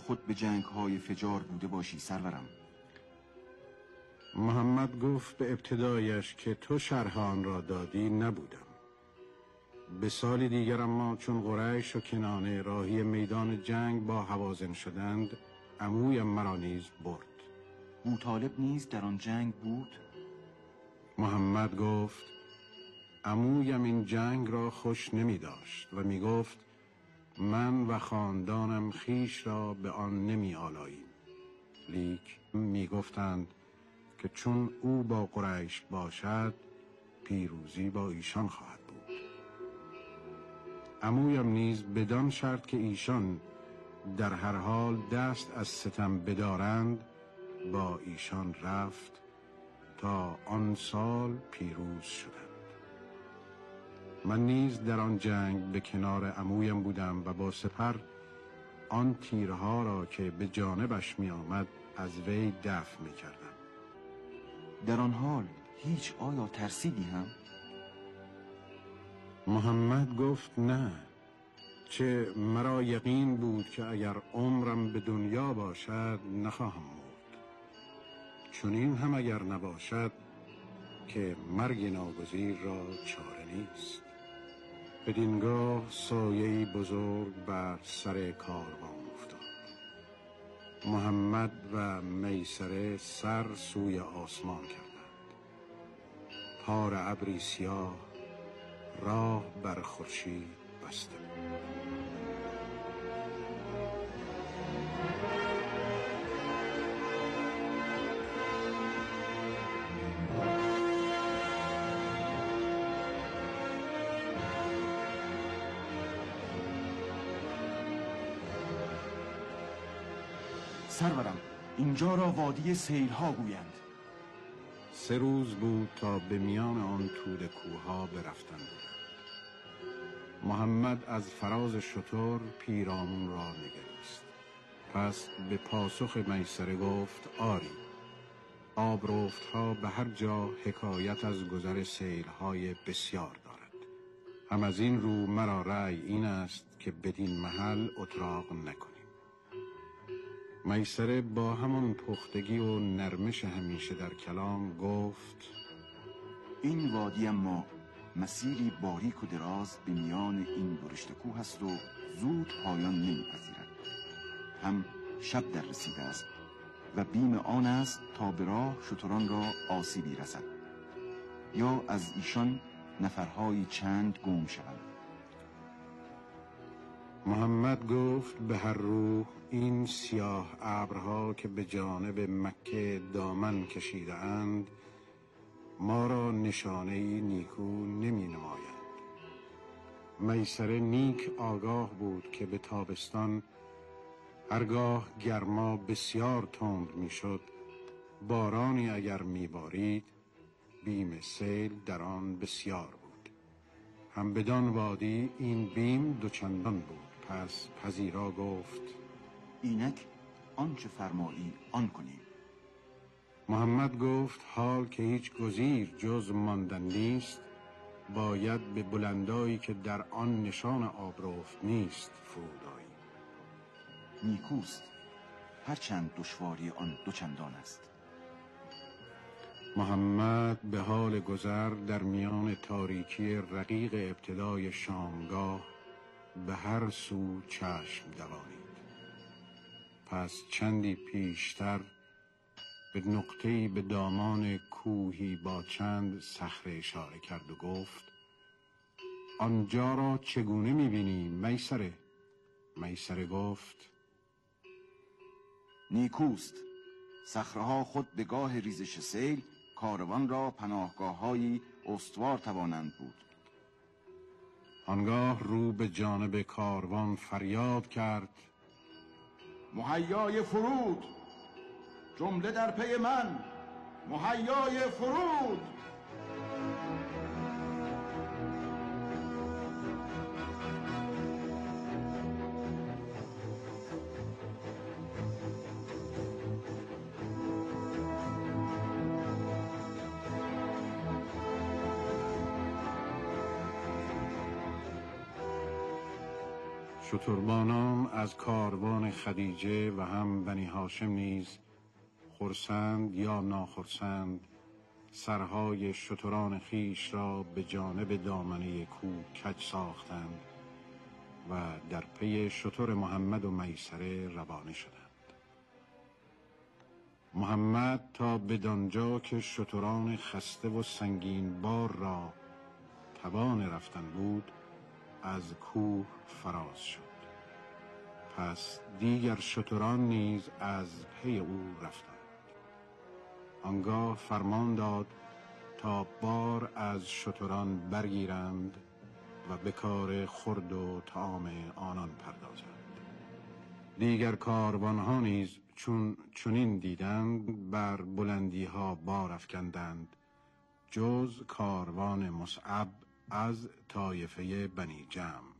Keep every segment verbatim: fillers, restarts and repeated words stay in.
خود به جنگ‌های فجار بوده باشی سرورم؟ محمد گفت به ابتدایش که تو شرح آن را دادی نبودم. به سال دیگر اما چون قریش و کنانه راهی میدان جنگ با هوازن شدند، عمویم مرا نیز برد. بوطالب نیز در آن جنگ بود؟ محمد گفت عمویم این جنگ را خوش نمی داشت و می گفت من و خاندانم خیش را به آن نمی آلاییم. لیک می گفتند که چون او با قریش باشد پیروزی با ایشان خواهد بود. عمویم نیز بدان شرط که ایشان در هر حال دست از ستم بدارند با ایشان رفت تا آن سال پیروز شدند. من نیز در آن جنگ به کنار عمویم بودم و با سپر آن تیرها را که به جانبش می آمد از وی دفع می کردم. در آن حال هیچ آیا ترسیدی هم؟ محمد گفت نه، چه مرا یقین بود که اگر عمرم به دنیا باشد نخواهم مرد. چون این هم اگر نباشد که مرگ ناگزیر را چاره نیست. بدینگاه سایه‌ای بزرگ بر سر کاروان افتاد. محمد و میسره سر سوی آسمان کردند. پار ابری سیاه راه بر خورشید بسته بود. سرورم، اینجا را وادی سیلها گویند. سه روز بود تا به میان آن توده کوها برفتند. محمد از فراز شتر پیرامون را نگریست. پس به پاسخ میسره گفت آری، آبرفتها به هر جا حکایت از گذر سیلهای بسیار دارد. هم از این رو مرا رأی این است که بدین محل اتراق نکنیم. میسره با همان پختگی و نرمش همیشه در کلام گفت این وادی اما مسیری باریک و دراز به میان این برشت کوه است و زود پایان نمیپذیرد. هم شب در رسیده است و بیم آن است تا به راه شتران را آسیبی رسد یا از ایشان نفرهای چند گم شوند. محمد گفت به هر روح این سیاه ابرها که به جانب مکه دامن کشیده اند ما را نشانه نیکو نمی نمایند. میسره نیک آگاه بود که به تابستان هرگاه گرما بسیار تند می شد، بارانی اگر می بارید بیم سیل در آن بسیار بود. هم بدان وادی این بیم دوچندان بود. پس پذیرا گفت اینک آنچه فرمایی آن کنیم. محمد گفت حال که هیچ گزیر جز ماندن نیست، باید به بلندایی که در آن نشان آبرفت نیست فرود آییم. نیکوست، هرچند دشواری آن دوچندان است. محمد به حال گذر در میان تاریکی رقیق ابتدای شامگاه به هر سو چشم دوانید. پس چندی پیشتر به نقطه‌ای به دامان کوهی با چند صخره اشاره کرد و گفت آنجا را چگونه می‌بینی میسره؟ میسره گفت نیکوست، صخره‌ها خود به گاه ریزش سیل کاروان را پناهگاه‌هایی استوار توانند بود. آنگاه رو به جانب کاروان فریاد کرد مهیای فرود، جمله در پی من، مهیای فرود. شتربانان از کاروان خدیجه و هم بنی هاشم نیز خرسند یا ناخرسند سرهای شتران خیش را به جانب دامنه کوه کج ساختند و در پی شتر محمد و میسره روانه شدند. محمد تا بدانجا که شتران خسته و سنگین بار را توان رفتن بود از کوه فراز شد. پس دیگر شتران نیز از پی او رفتند. آنگاه فرمان داد تا بار از شتران برگیرند و به کار خورد و طعام آنان پردازند. دیگر کاروانها نیز چون چنین دیدند بر بلندی ها بار افکندند، جز کاروان مصعب از طایفه بنی جمع.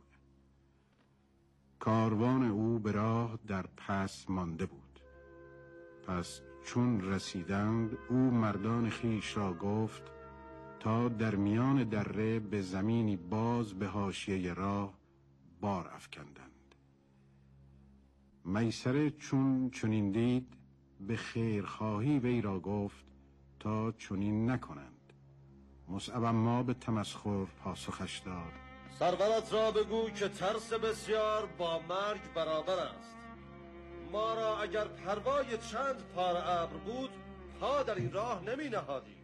کاروان او به راه در پس مانده بود. پس چون رسیدند او مردان خیش را گفت تا در میان دره به زمینی باز به حاشیه راه بار افکندند. میسره چون چنین دید به خیرخواهی وی را گفت تا چنین نکنند. مصعب اما به تمسخر پاسخش داد: سرورت را بگو که ترس بسیار با مرگ برابر است. ما را اگر پروای چند پاره ابر بود پا در این راه نمی نهادیم.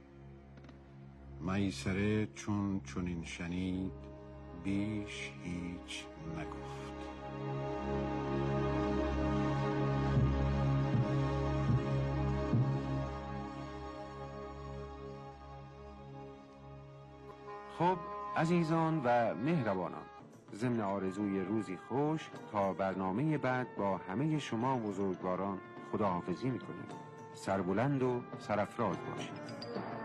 میسره چون چنین شنید بیش هیچ نگفت. خب عزیزان و مهربانان، ضمن آرزوی روزی خوش تا برنامه بعد با همه شما بزرگواران خداحافظی میکنیم. سربلند و سرافراز باشید.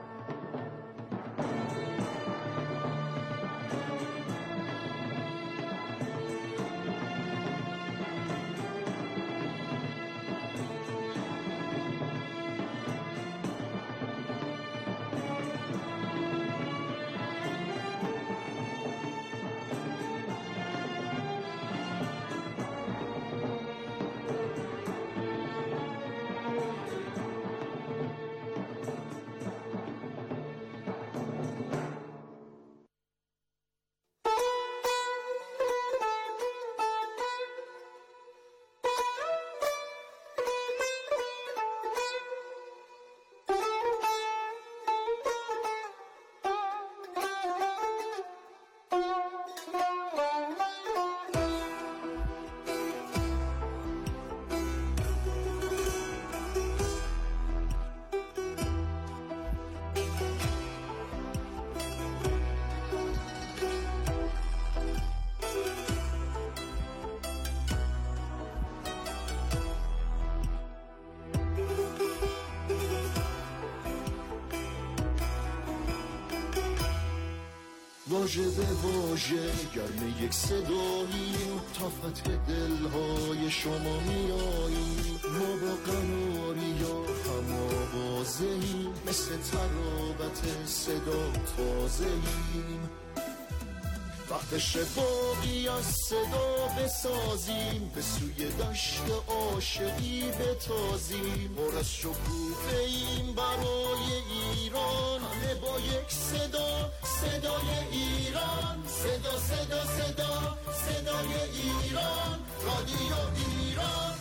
واژه به واژه گرم یک صداییم، تا فتح دلهای شما میاییم. ما با قناری یا هم آوازهیم، مثل ترابت صدا تازهیم. وقت شبابی از صدا بسازیم، به سوی دشت عاشقی بتازیم. پر از شکوفه‌ایم برای ایران، همه با یک صدا، صدای ایران. صدا صدا صدا صدای ایران، رادیو ایران.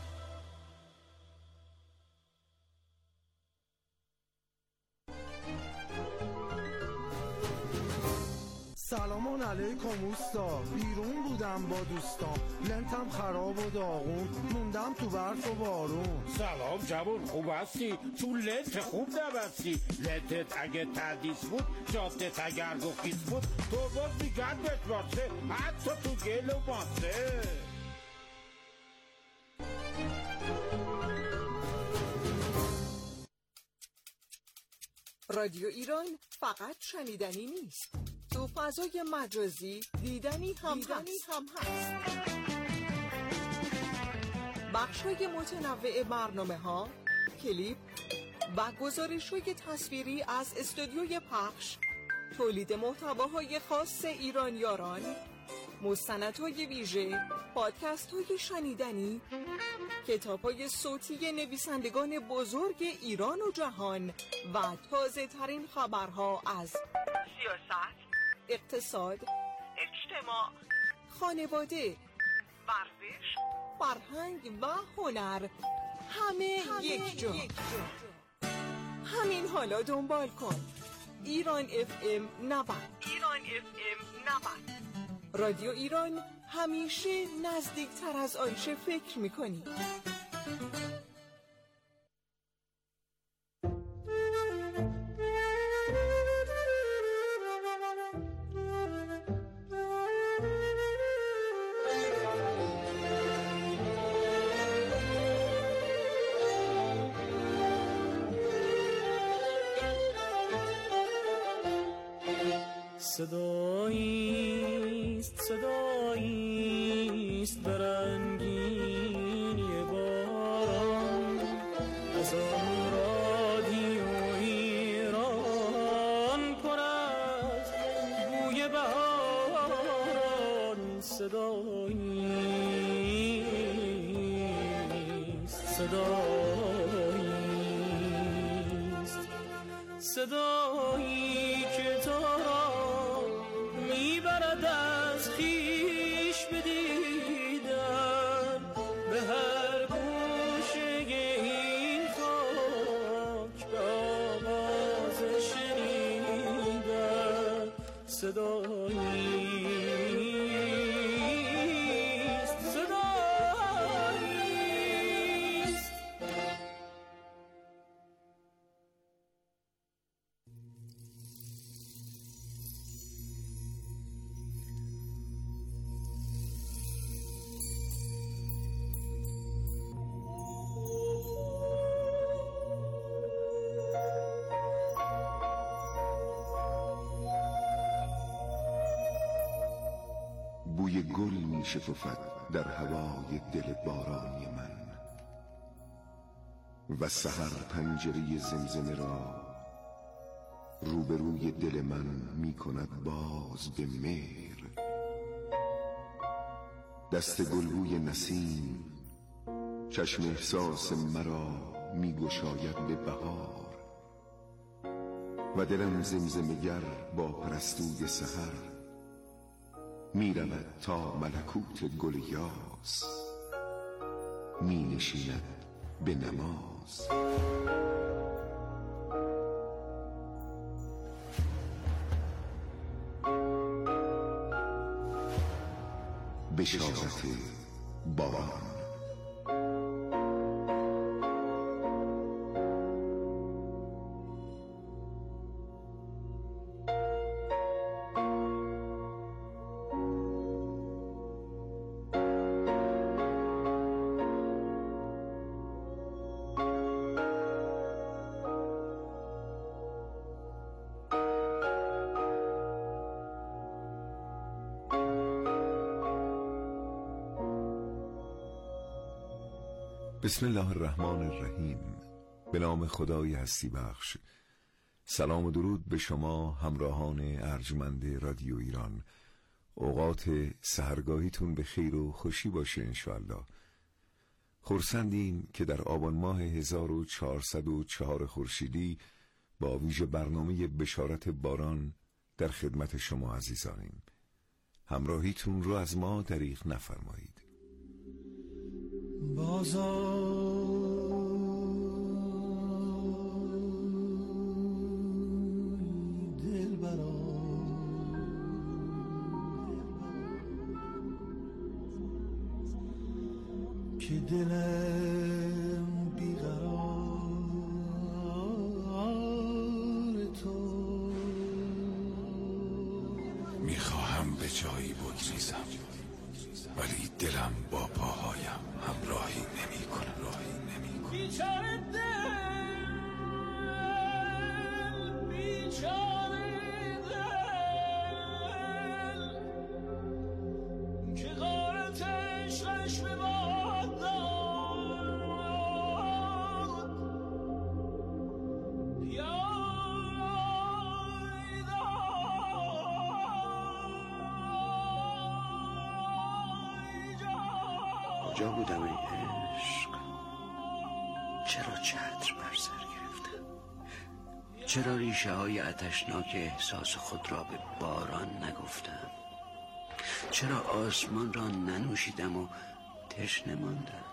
سلام علیکم اوستا، بیرون بودم با دوستان، لنتم خراب و داغون، موندم تو برف و بارون. سلام جوون، خوب هستی؟ تو لنت خوب نبستی. لنتت اگه تدیس بود، جادت اگر گفیز بود، تو باز میگن بهت واسه، حتی تو گل و ماسه. رادیو ایران فقط شنیدنی نیست، تو فضای مجازی دیدنی هم دیدنی هست. هم هست. بخش‌های متنوع برنامه ها، کلیپ و گزارش‌های تصویری از استودیوی پخش، تولید محتواهای خاص ایرانیاران، مستندهای ویژه، پادکست‌های شنیدنی، کتاب‌های صوتی نویسندگان بزرگ ایران و جهان و تازه‌ترین خبرها از سیاست، اقتصاد، اجتماع، خانواده، ورزش، فرهنگ و هنر، همه, همه یک جا. یک جا. همین حالا دنبال کن. ایران اف ام نود. ایران اف ام نود. رادیو ایران، همیشه نزدیکتر از آنچه فکر می‌کنی. صداییست صداییست برنگینی باران از آن رادیو ایران پر از بوی بهاران. صداییست صداییست صدایی که تو را میبرد از خویش بدیدن به هر گوشه این خاک به آواز شنیدن. صداییست صداییست. بوی گل می شکفد در هوای دل بارانی من و سحر پنجره زمزمه را روبروی دل من می کند باز به مهر. دست گلبوی نسیم چشم احساس مرا می گشاید به بهار و دلم زمزمه‌گر با پرستوی سحر می رود تا ملکوت گل یاس می نشیند به نماز. بشارت باران. بسم الله الرحمن الرحیم. به نام خدای هستی بخش. سلام و درود به شما همراهان ارجمند رادیو ایران. اوقات سحرگاهیتون به خیر و خوشی باشه انشاءالله. خرسندیم که در آبان ماه هزار و چهارصد و چهار خورشیدی با ویژه برنامه بشارت باران در خدمت شما عزیزانیم. همراهیتون رو از ما دریغ نفرمایید. بازای دل برام که دلم بیقرار تو. میخواهم به جایی بگریزم ولی دلم با پاهایم همراهی نمی کنه. بیچاره دل بیچاره دل که غارت عشقش به باد داد. کجا بودم ای عشق؟ چرا چتر بر سر گرفتم؟ چرا ریشه های آتشناک احساس خود را به باران نگفتم؟ چرا آسمان را ننوشیدم و تشنه ماندم؟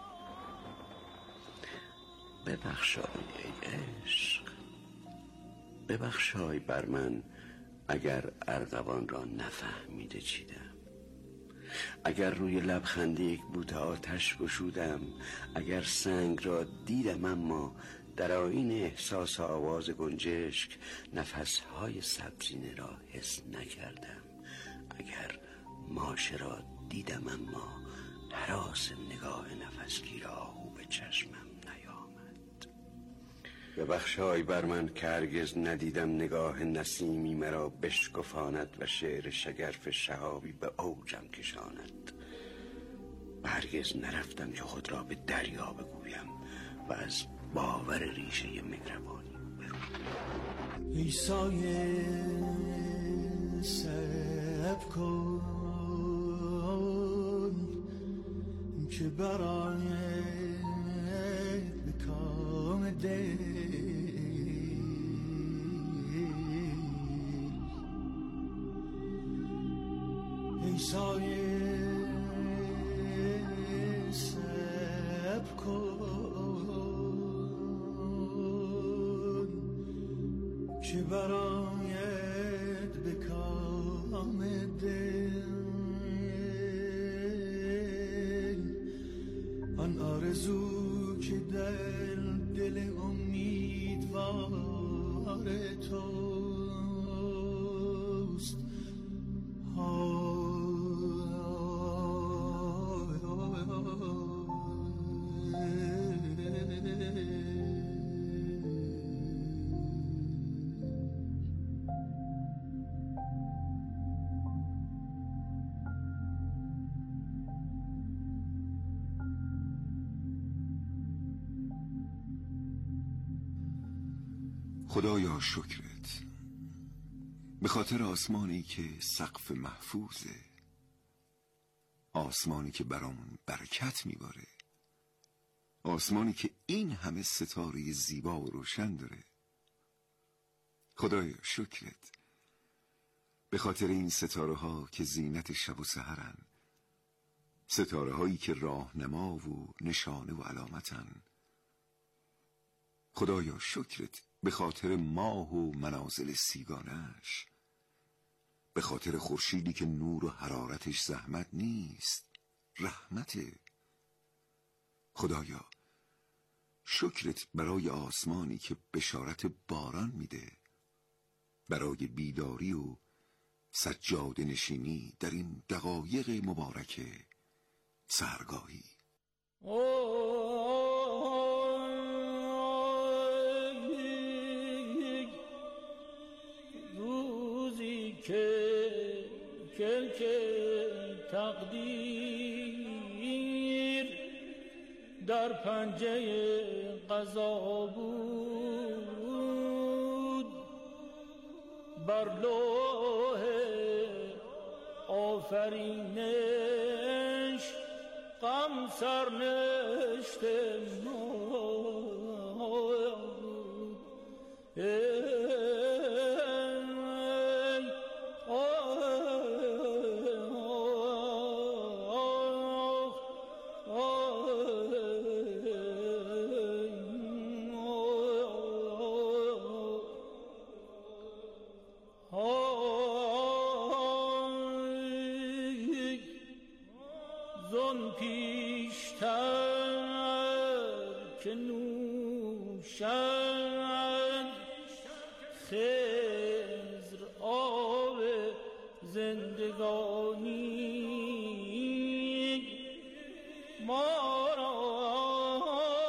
ببخشای ای عشق، ببخشای بر من اگر ارغوان را نفهمیده چیدم، اگر روی لبخنده یک بوته آتش گشودم، اگر سنگ را دیدم اما در آیین احساس آواز گنجشک نفسهای سبزینه را حس نکردم، اگر ماشه را دیدم اما هراس نگاه نفسگیر آهو به چشمم نیامد. ببخشای بر من که هرگز ندیدم نگاه نسیمی مرا بشکفاند و شعر شگرف شهابی به اوجم کشاند، و هرگز نرفتم که خود را به دریا بگویم و از باور ریشه مهربانی برون. ای سایه صبر کن که برای به کام دل ای سایه صبر کن که برایت به کام دل آن آرزو که در دل امیدوار توست خدایا شکرت به خاطر آسمانی که سقف محفوظه، آسمانی که برامون برکت میباره، آسمانی که این همه ستاره زیبا و روشن داره. خدایا شکرت به خاطر این ستاره ها که زینت شب و سحرن، ستاره هایی که راهنما و نشانه و علامتن. خدایا شکرت به خاطر ماه و منازل سیگانش، به خاطر خورشیدی که نور و حرارتش زحمت نیست، رحمته. خدایا شکرت برای آسمانی که بشارت باران میده، برای بیداری و سجاده نشینی در این دقایق مبارک سحرگاهی. روزی که کلک تقدیر در پنجه قضا بود، بر لوح آفرینش غم سرنوشته زن پیشتر که نوشد خضر آب زندگانی، ما را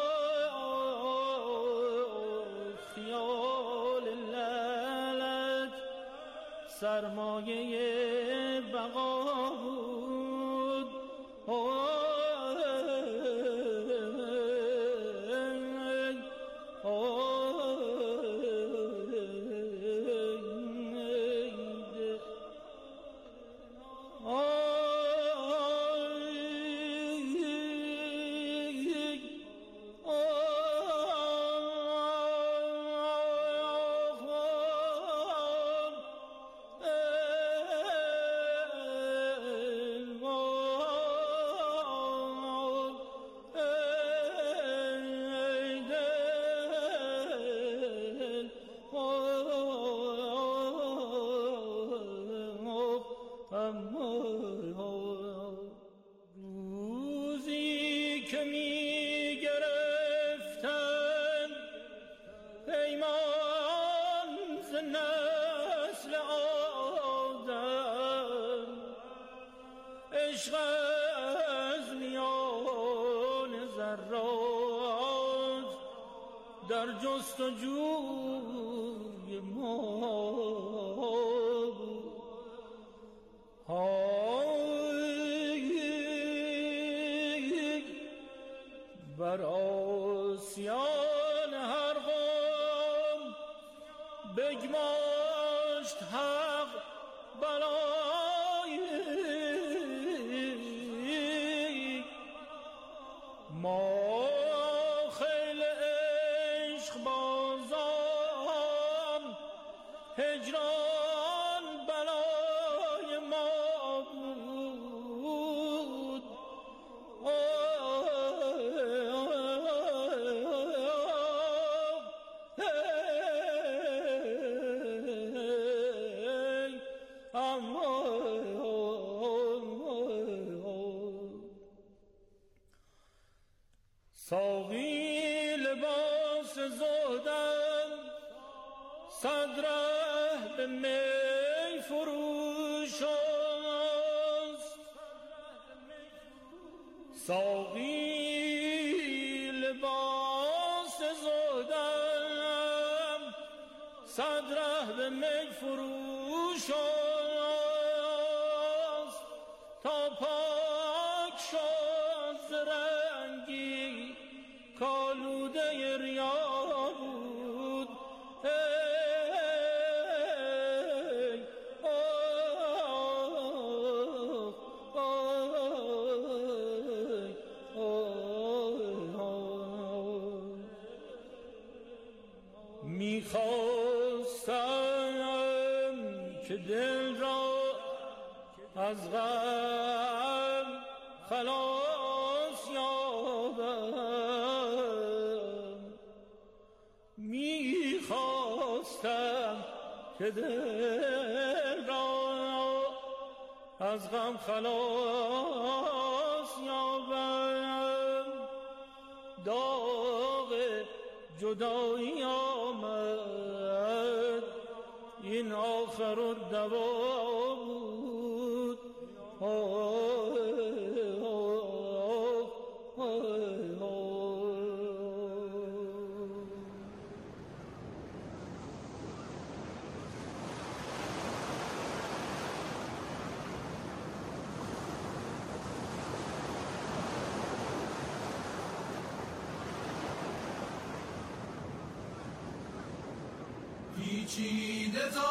خیال لعلت سرمایه بقا بود. در جستجوی ما بود. های بر آسیان هر قوم بگماشت حق بلای ما خیل عشق بازان هجران بلای ما بود. ساقی لباس زهدم صد ره به می فروش است. ساقی لباس زهدم صد ره به می فروش است تا پاک شد ز رنگی کالوده ریا بود. ای آه آه آه میخواستم که دل را از غم خلاص یابم. میخواستم که دل را از غم خلاص یابم. داغ جدایی آمد این آخر الدوا بود. پیچیده تا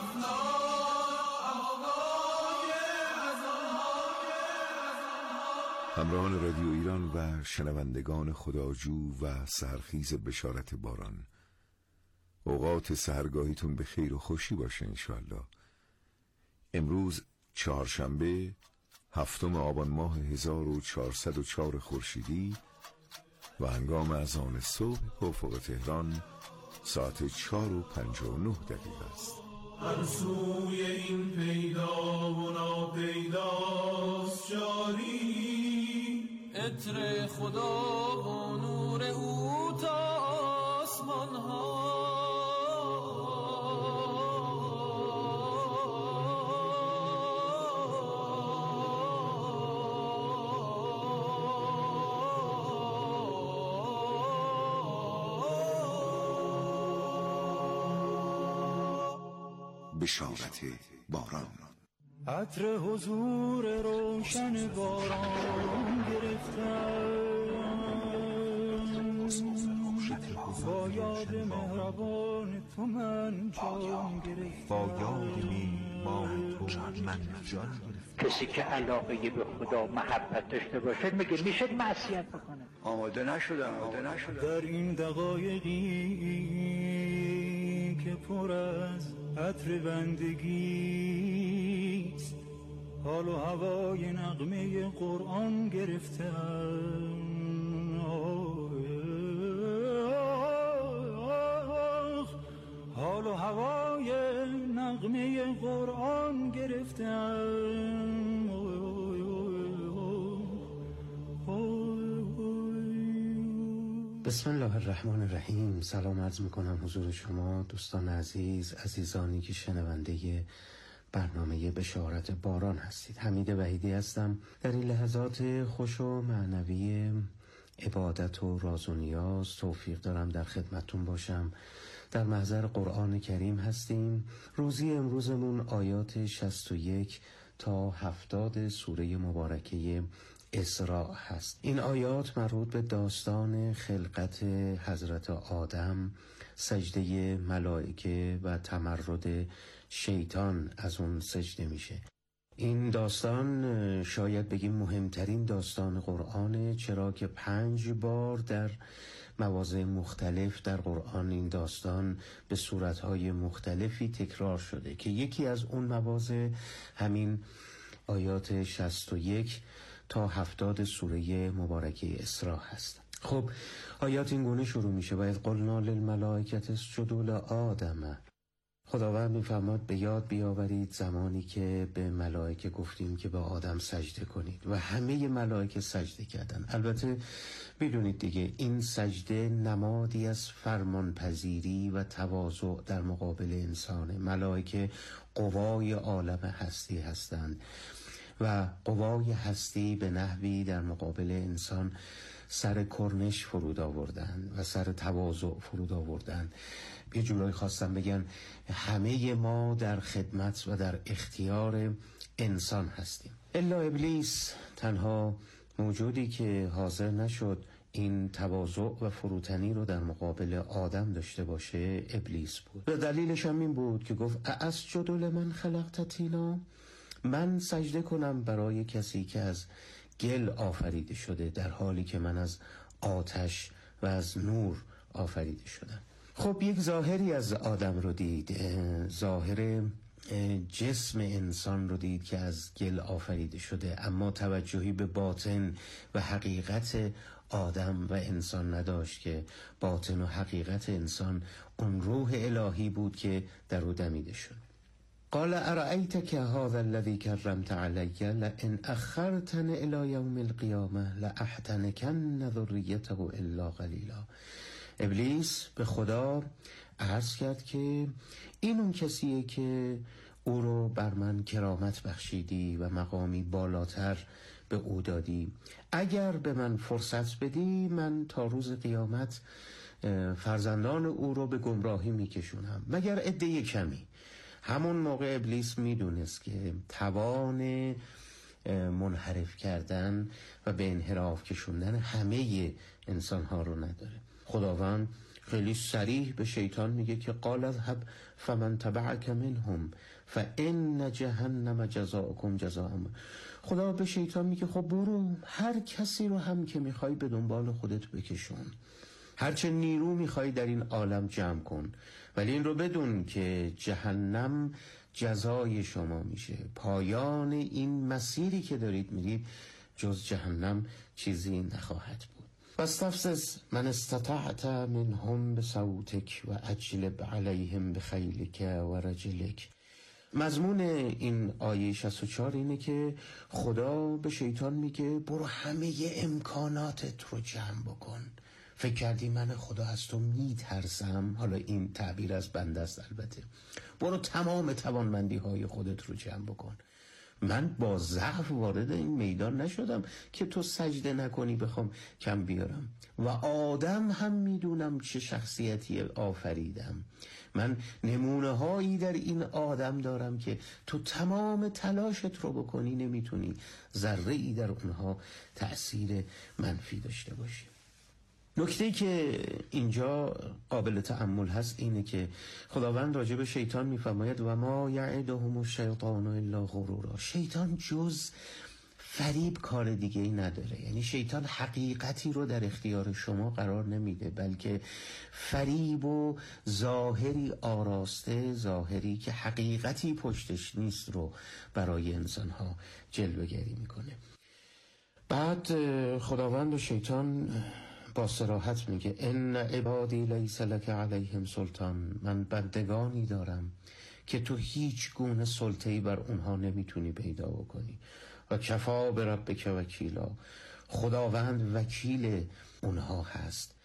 همراهان رادیو ایران و شنوندگان خداجو و سحرخیز بشارت باران، اوقات سحرگاهیتون به خیر و خوشی باشه انشالله. امروز چهارشنبه هفتم آبان ماه هزار و چهارصد و چهار خورشیدی و هنگام اذان صبح به افق تهران ساعت چهار و پنجاه و نه دقیقه است. هر سوی این پیدا و ناپیداست جاری عطر خدا و نور او تا آسمان ها. بشارت باران. عطر حضور روشن باران گرفتم با یاد مهربان تو من جان گرفتم. با یاد میهمان تو من جان گرفتم. کسی که علاقه به خدا محبت داشته باشه میگه میشه معصیت بکنه. آماده نشدم آماده نشدم در این دقایقی که پر از عطر بندگیست حال و هوای نغمه قرآن گرفتم. حال و هوای نغمه قرآن گرفتم. بسم الله الرحمن الرحیم. سلام عرض میکنم حضور شما دوستان عزیز، عزیزانی که شنونده برنامه بشارت باران هستید. حمید وحیدی هستم. در این لحظات خوش و معنوی عبادت و راز و نیاز توفیق دارم در خدمتون باشم. در محضر قرآن کریم هستیم. روزی امروزمون آیات شصت و یک تا هفتاد سوره مبارکه اسراء هست. این آیات مربوط به داستان خلقت حضرت آدم، سجده ملائکه و تمرد شیطان از اون سجده میشه. این داستان شاید بگیم مهمترین داستان قرآنه، چرا که پنج بار در مواضع مختلف در قرآن این داستان به صورتهای مختلفی تکرار شده که یکی از اون مواضع همین آیات شصت و یک تا هفتاد سوره مبارکه اسراء هست. خب آیات این گونه شروع میشه: و اذ قلنا للملائکة اسجدوا لآدم. خداوند میفرماد به یاد بیاورید زمانی که به ملائکه گفتیم که به آدم سجده کنید و همه ملائکه سجده کردن. البته بدونید دیگه این سجده نمادی از فرمانپذیری و تواضع در مقابل انسانه. ملائکه قوای عالم هستی هستند و قوای هستی به نحوی در مقابل انسان سر کرنش فرود آوردن و سر تواضع فرود آوردن. یه جورایی خواستم بگن همه ما در خدمت و در اختیار انسان هستیم، الا ابلیس تنها موجودی که حاضر نشد این تواضع و فروتنی رو در مقابل آدم داشته باشه ابلیس بود. و دلیلش هم این بود که گفت اسجد لمن خلقت طینا، من سجده کنم برای کسی که از گل آفریده شده در حالی که من از آتش و از نور آفریده شدم. خب یک ظاهری از آدم رو دید، ظاهر جسم انسان رو دید که از گل آفریده شده، اما توجهی به باطن و حقیقت آدم و انسان نداشت که باطن و حقیقت انسان اون روح الهی بود که در او دمیده شد. قال ارأیتک هذا الذی کرمت علی لئن اخرتنی الی یوم القیامه لاحتنکن ذریته الا قلیلا. ابلیس به خدا عرض کرد که این اون کسیه که او رو بر من کرامت بخشیدی و مقامی بالاتر به او دادی. اگر به من فرصت بدی من تا روز قیامت فرزندان او رو به گمراهی میکشونم مگر عده کمی. همون موقع ابلیس میدونست که توان منحرف کردن و به انحراف کشوندن همه انسانها رو نداره. خداوند خیلی صریح به شیطان میگه که قال اذهب فمن تبعک منهم فان جهنم جزاؤکم جزاء. خدا به شیطان میگه خب برو، هر کسی رو هم که میخوای به دنبال خودت بکشون، هرچه نیرو میخوای در این عالم جمع کن، ولی این رو بدون که جهنم جزای شما میشه. پایان این مسیری که دارید میرید جز جهنم چیزی نخواهد بود. واستفزز من استطعت منهم بصوتک و اجلب علیهم بخیلک و رجلک. مضمون این آیه شصت و چهار اینه که خدا به شیطان میگه برو همه امکاناتت رو جمع بکن. فکر کردی من خدا از تو میترسم؟ حالا این تعبیر از بنده است البته. برو تمام توانمندی های خودت رو جمع بکن. من با ضعف وارد این میدان نشدم که تو سجده نکنی بخوام کم بیارم. و آدم هم میدونم چه شخصیتی آفریدم. من نمونه هایی در این آدم دارم که تو تمام تلاشت رو بکنی نمیتونی ذره ای در اونها تأثیر منفی داشته باشی. نکته‌ای که اینجا قابل تأمل هست اینه که خداوند راجع به شیطان میفرماید و ما یعدهم الشیطان الا غرورا. شیطان جز فریب کار دیگه ای نداره. یعنی شیطان حقیقتی رو در اختیار شما قرار نمیده، بلکه فریب و ظاهری آراسته، ظاهری که حقیقتی پشتش نیست رو برای انسانها جلوه‌گری میکنه. بعد خداوند و شیطان با صراحت میگه ان عبادی لیس لک علیهم سلطان. من بندگانی دارم که تو هیچ گونه سلطه‌ای بر اونها نمیتونی پیدا بکنی. و کفا بربک وکیلا. خداوند وکیل اونها هست.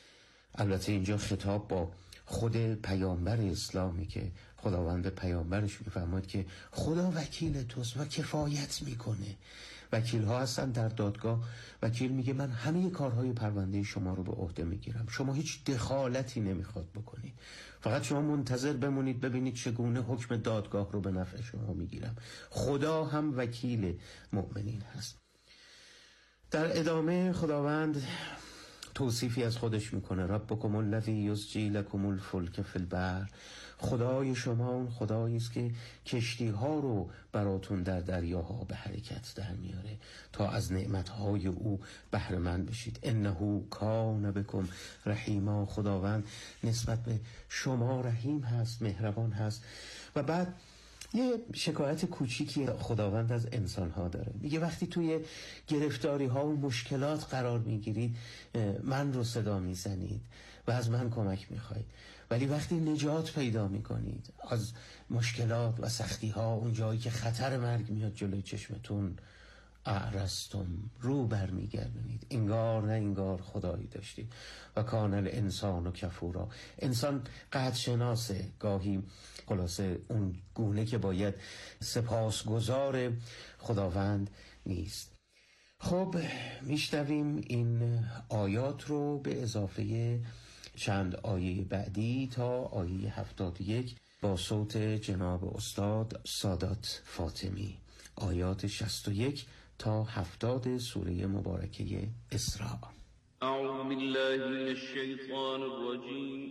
البته اینجا خطاب با خود پیامبر اسلامی که خداوند پیامبرش میفرماید که خدا وکیل توست و کفایت میکنه وکیل ها هستن در دادگاه، وکیل میگه من همه کارهای پرونده شما رو به عهده میگیرم، شما هیچ دخالتی نمیخواد بکنید، فقط شما منتظر بمونید ببینید چگونه حکم دادگاه رو به نفع شما میگیرم. خدا هم وکیل مؤمنین هست. در ادامه خداوند توصیفی از خودش میکنه: ربکم الذی یزجی لکم الفلک فی البحر. خدای شما اون خدایی است که کشتی ها رو براتون در دریاها به حرکت در میاره تا از نعمتهای او بهره مند بشید. انه کان بکم رحیما. خداوند نسبت به شما رحیم هست، مهربان هست. و بعد یه شکایت کوچیکی خداوند از انسان ها داره، میگه وقتی توی گرفتاری ها و مشکلات قرار میگیرید من رو صدا میزنید و از من کمک میخواید، ولی وقتی نجات پیدا میکنید از مشکلات و سختی ها، اون جایی که خطر مرگ میاد جلوی چشمتون، اعرضتم، رو بر میگردونید، انگار نه انگار خدایی داشتید. و کان الانسان کفورا. انسان قدر شناسه، گاهی خلاصه اون گونه که باید سپاسگزار خداوند نیست. خب میشنویم این آیات رو به اضافه چند آیه بعدی تا آیه هفتاد و یک با صوت جناب استاد سادات فاطمی. آیات شصت و یک تا هفتاد سوره مبارکه اسراء. اعوذ بالله من الشیطان الرجیم.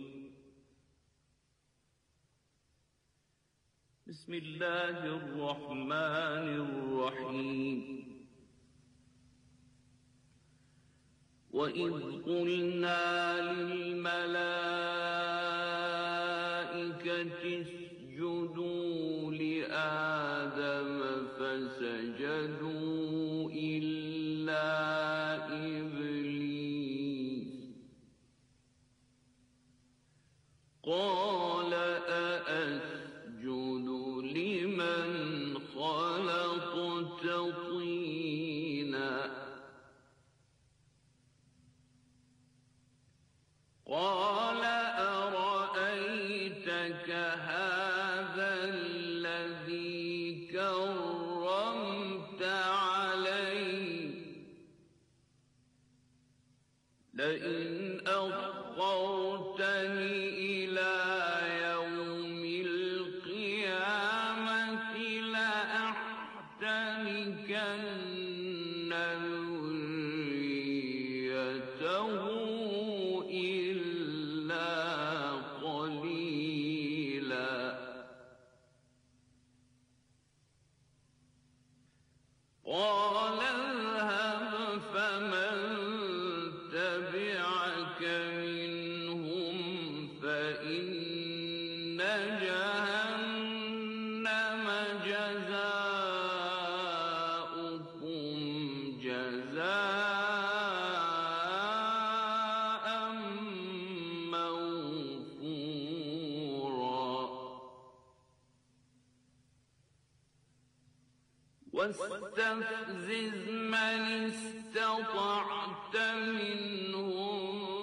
بسم الله الرحمن الرحیم. وَإِذْ قُلْنَا لِلْمَلَائِكَةِ اسْجُدُوا لِآدَمَ فَسَجَدُوا إِلَّا إِبْلِيسَ قَالَ أَأَسْجُدُ لِمَنْ خَلَقْتَ طِينًا قال أرأيتك هذا الذي كرمت علي لئن أخرتني إلى يوم القيامة لأحتنكن ذريته قال اذهب فمن تبعك منهم فإن جهنم جزاؤكم جزاء موفورا واستفزز من استطعت منهم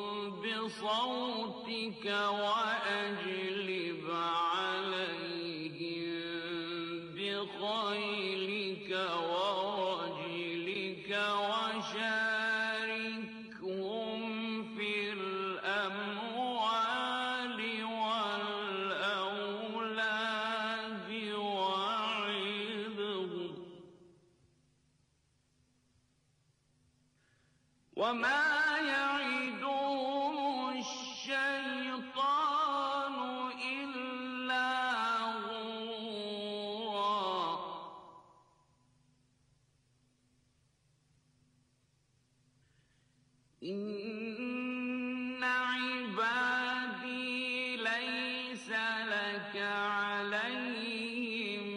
بصوتك وأجلب عليهم بخيلك ورجلك وشاركهم في الأموال والأولاد وعظهم وما يعدهم الشيطان إلا غرورا إن عبادي ليس لك عليهم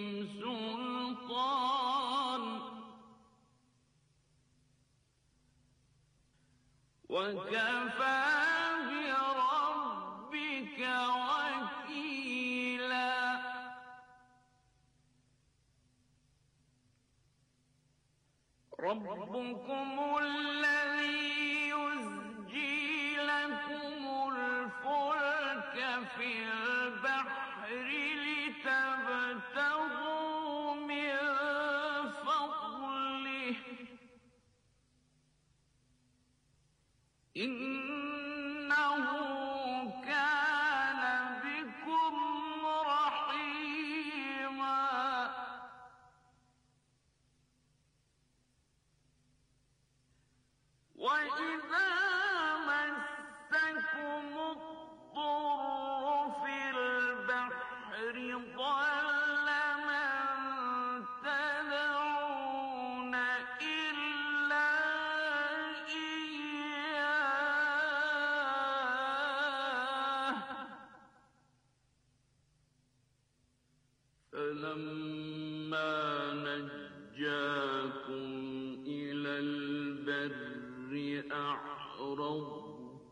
سلطان وكفى بربك وكيلا ربكم الذي يزجي لكم الفلك في البحر لتبتغوا من فضله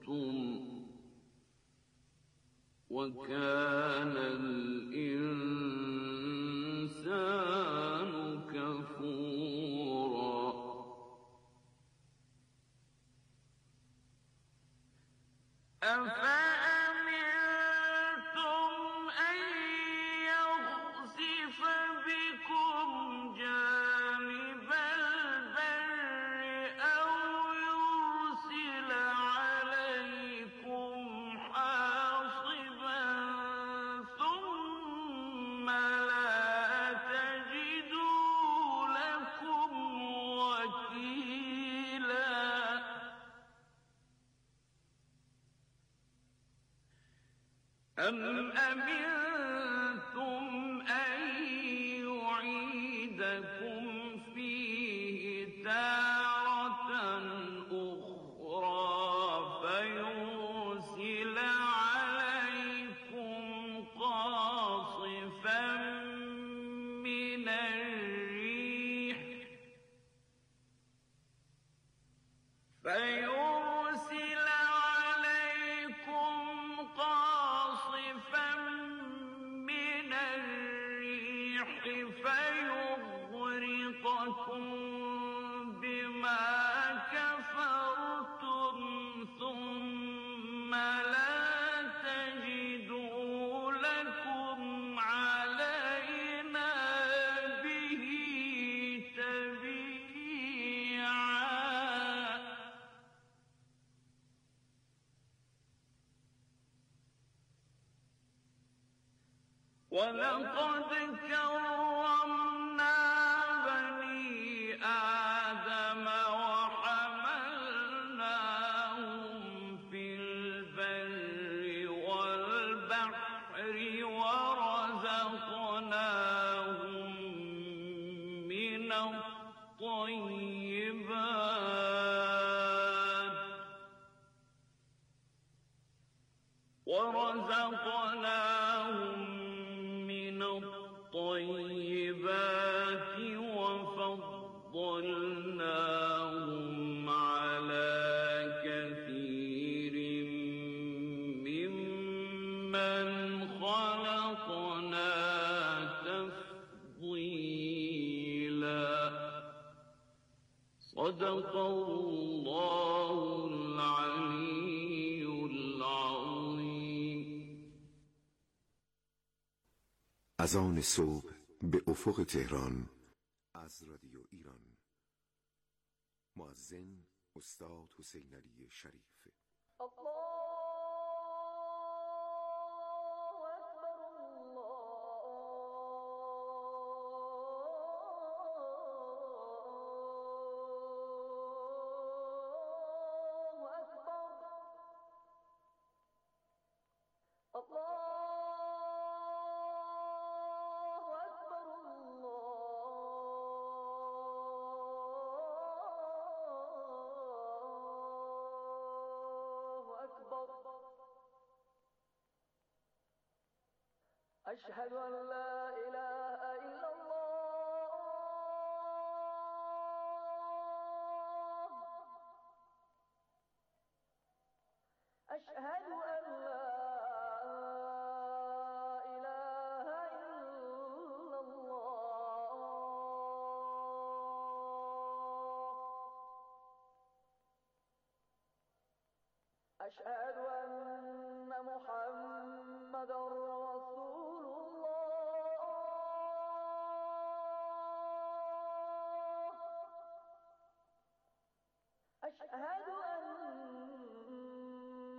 وكان الإنسان كفورا أفأمنتم أن يخسف بكم جانب البر أو يرسل عليكم حاصبا ثم لا تجدوا لكم وكيلا أم أمنتم أن يعيدكم فيه تارة أخرى فيرسل عليكم قاصفا من الريح فيرسل عليكم قاصفا من الريح فيغرقكم بما كفرتم ثم لا تجدوا لكم علينا به تبيعا ولقد كرمنا بني آدم وحملناهم في البر والبحر ورزقناهم من الطيبات ورزقناهم من الطيبات وفضلناهم على كثير ممن خلقنا تفضيلا صدق الله العلي العظيم. از آن صبح به افق تهران از رادیو ایران. مؤذن استاد حسین علی شریف. أشهد أن لا إله إلا الله أشهد أن لا إله إلا الله أشهد أن محمدا رسول أشهد أن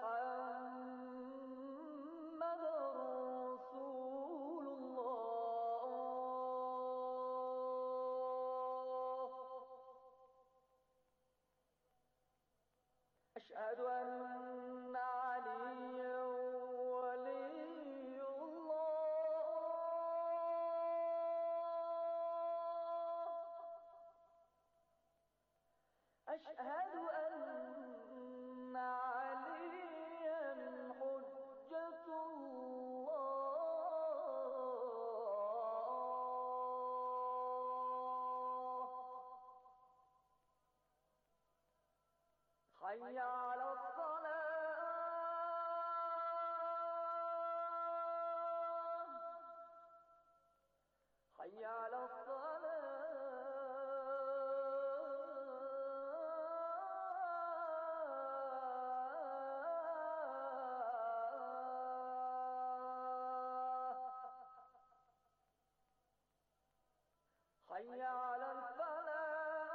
محمدا رسول الله أشهد أن عليا ولي الله أشهد أن عليا حجة الله حي على الصلاة حي على الفلاح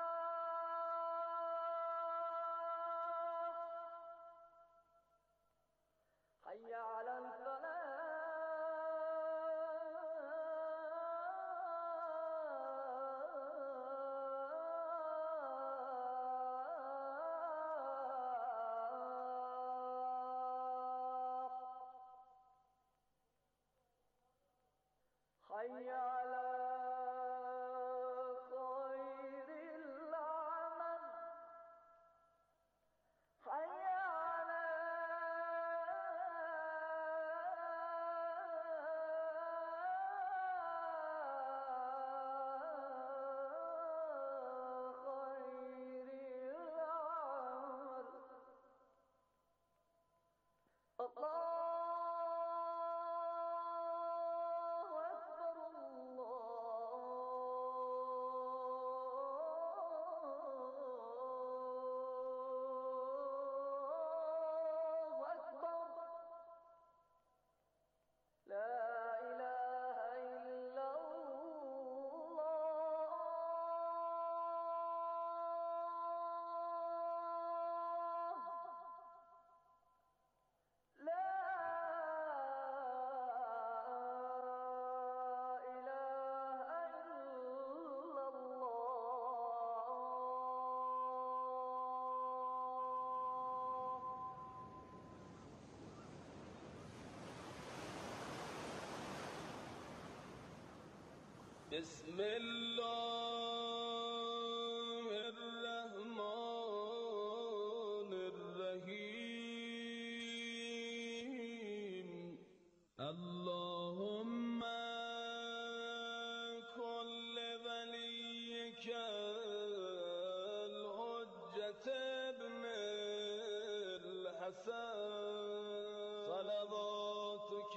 حي على الفلاح حي على خير العمل حي على خير العمل الله بسم الله الرحمن الرحيم اللهم كل وليك الحجة ابن الحسن صلواتك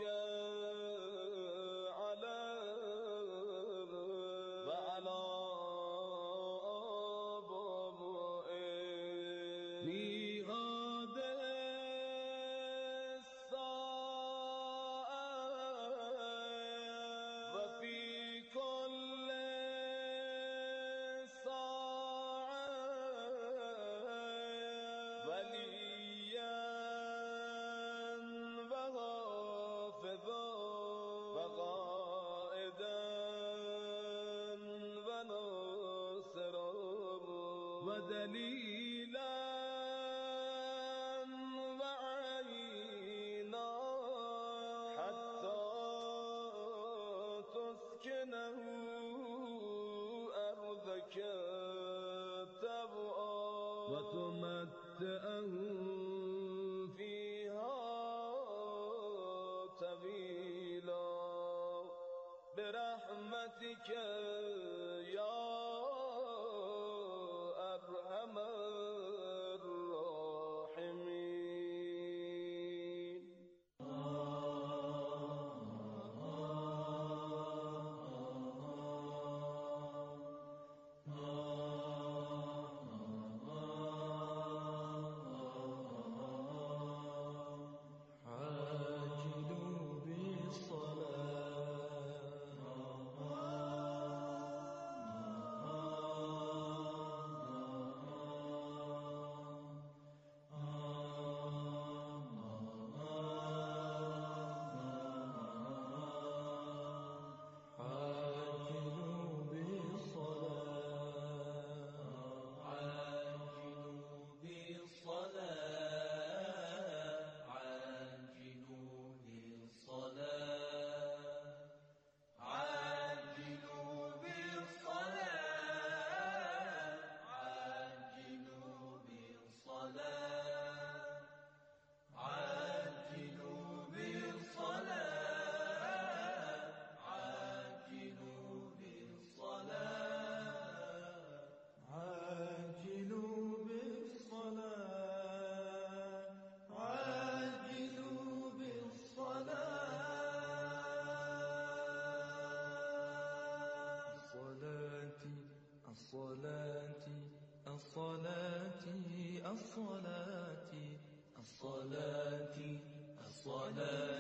ودليلا وعينا حتى تسكنه أرضك تبعا وتمتعه فيها طويلا برحمتك يا أرحم الراحمين عاجلوا بالصلاة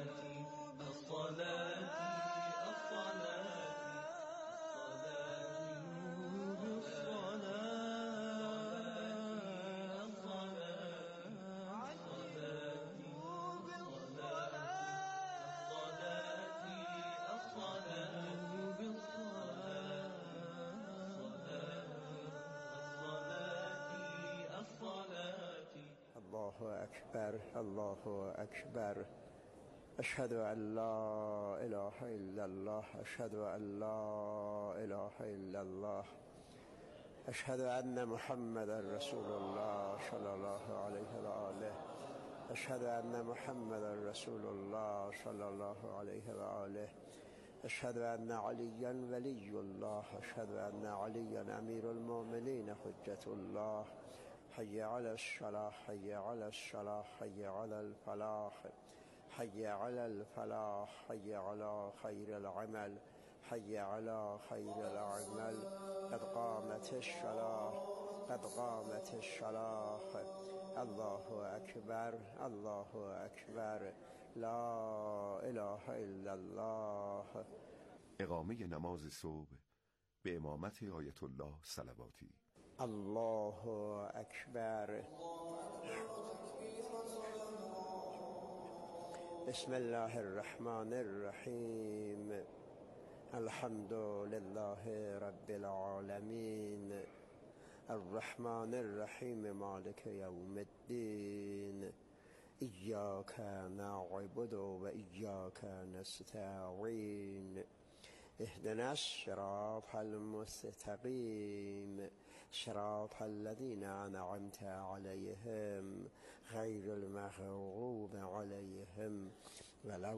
الصلاة الصلاة الصلاة الله أكبر الله أكبر أشهد أن لا إله إلا الله أشهد أن لا إله إلا الله أشهد أن محمدا رسول الله صلى الله عليه وآله أشهد أن محمدا رسول الله صلى الله عليه وآله أشهد أن عليا ولي الله أشهد أن عليا أمير المؤمنين حجة الله حي على الصلاة حي على الصلاة حي على الفلاح حي على الفلاح حي على خير العمل حي على خير العمل قد قامت الصلاة قد قامت الصلاة الله أكبر الله أكبر لا اله الا الله. اقامه نماز صبح به امامت آیت الله صلواتی. الله اکبر. بسم الله الرحمن الرحیم. الحمد لله رب العالمین الرحمن الرحیم مالک یوم الدین إياك نعبد وإياك نستعين اهدنا الصراط المستقيم صراط الذين أنعمت عليهم غير المغضوب عليهم ولا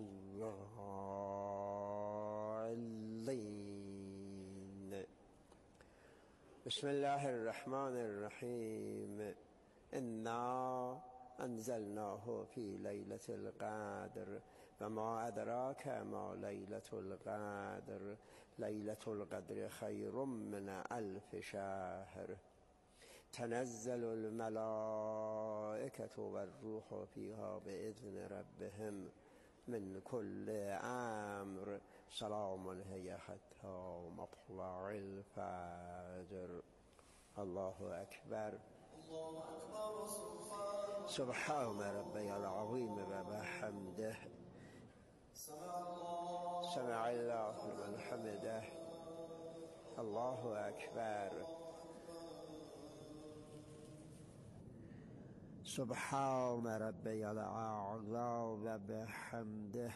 الضالين. بسم الله الرحمن الرحيم. إنا أنزلناه في ليلة القدر وما أدراك ما ليلة القدر ليلة القدر خير من ألف شهر تنزل الملائكة والروح فيها بإذن ربهم من كل أمر سلام هي حتى مطلع الفجر. الله أكبر. سبحان ربي العظيم وبحمده سمع الله لمن حمده. الله أكبر. سبحان ربي الأعلى وبحمده.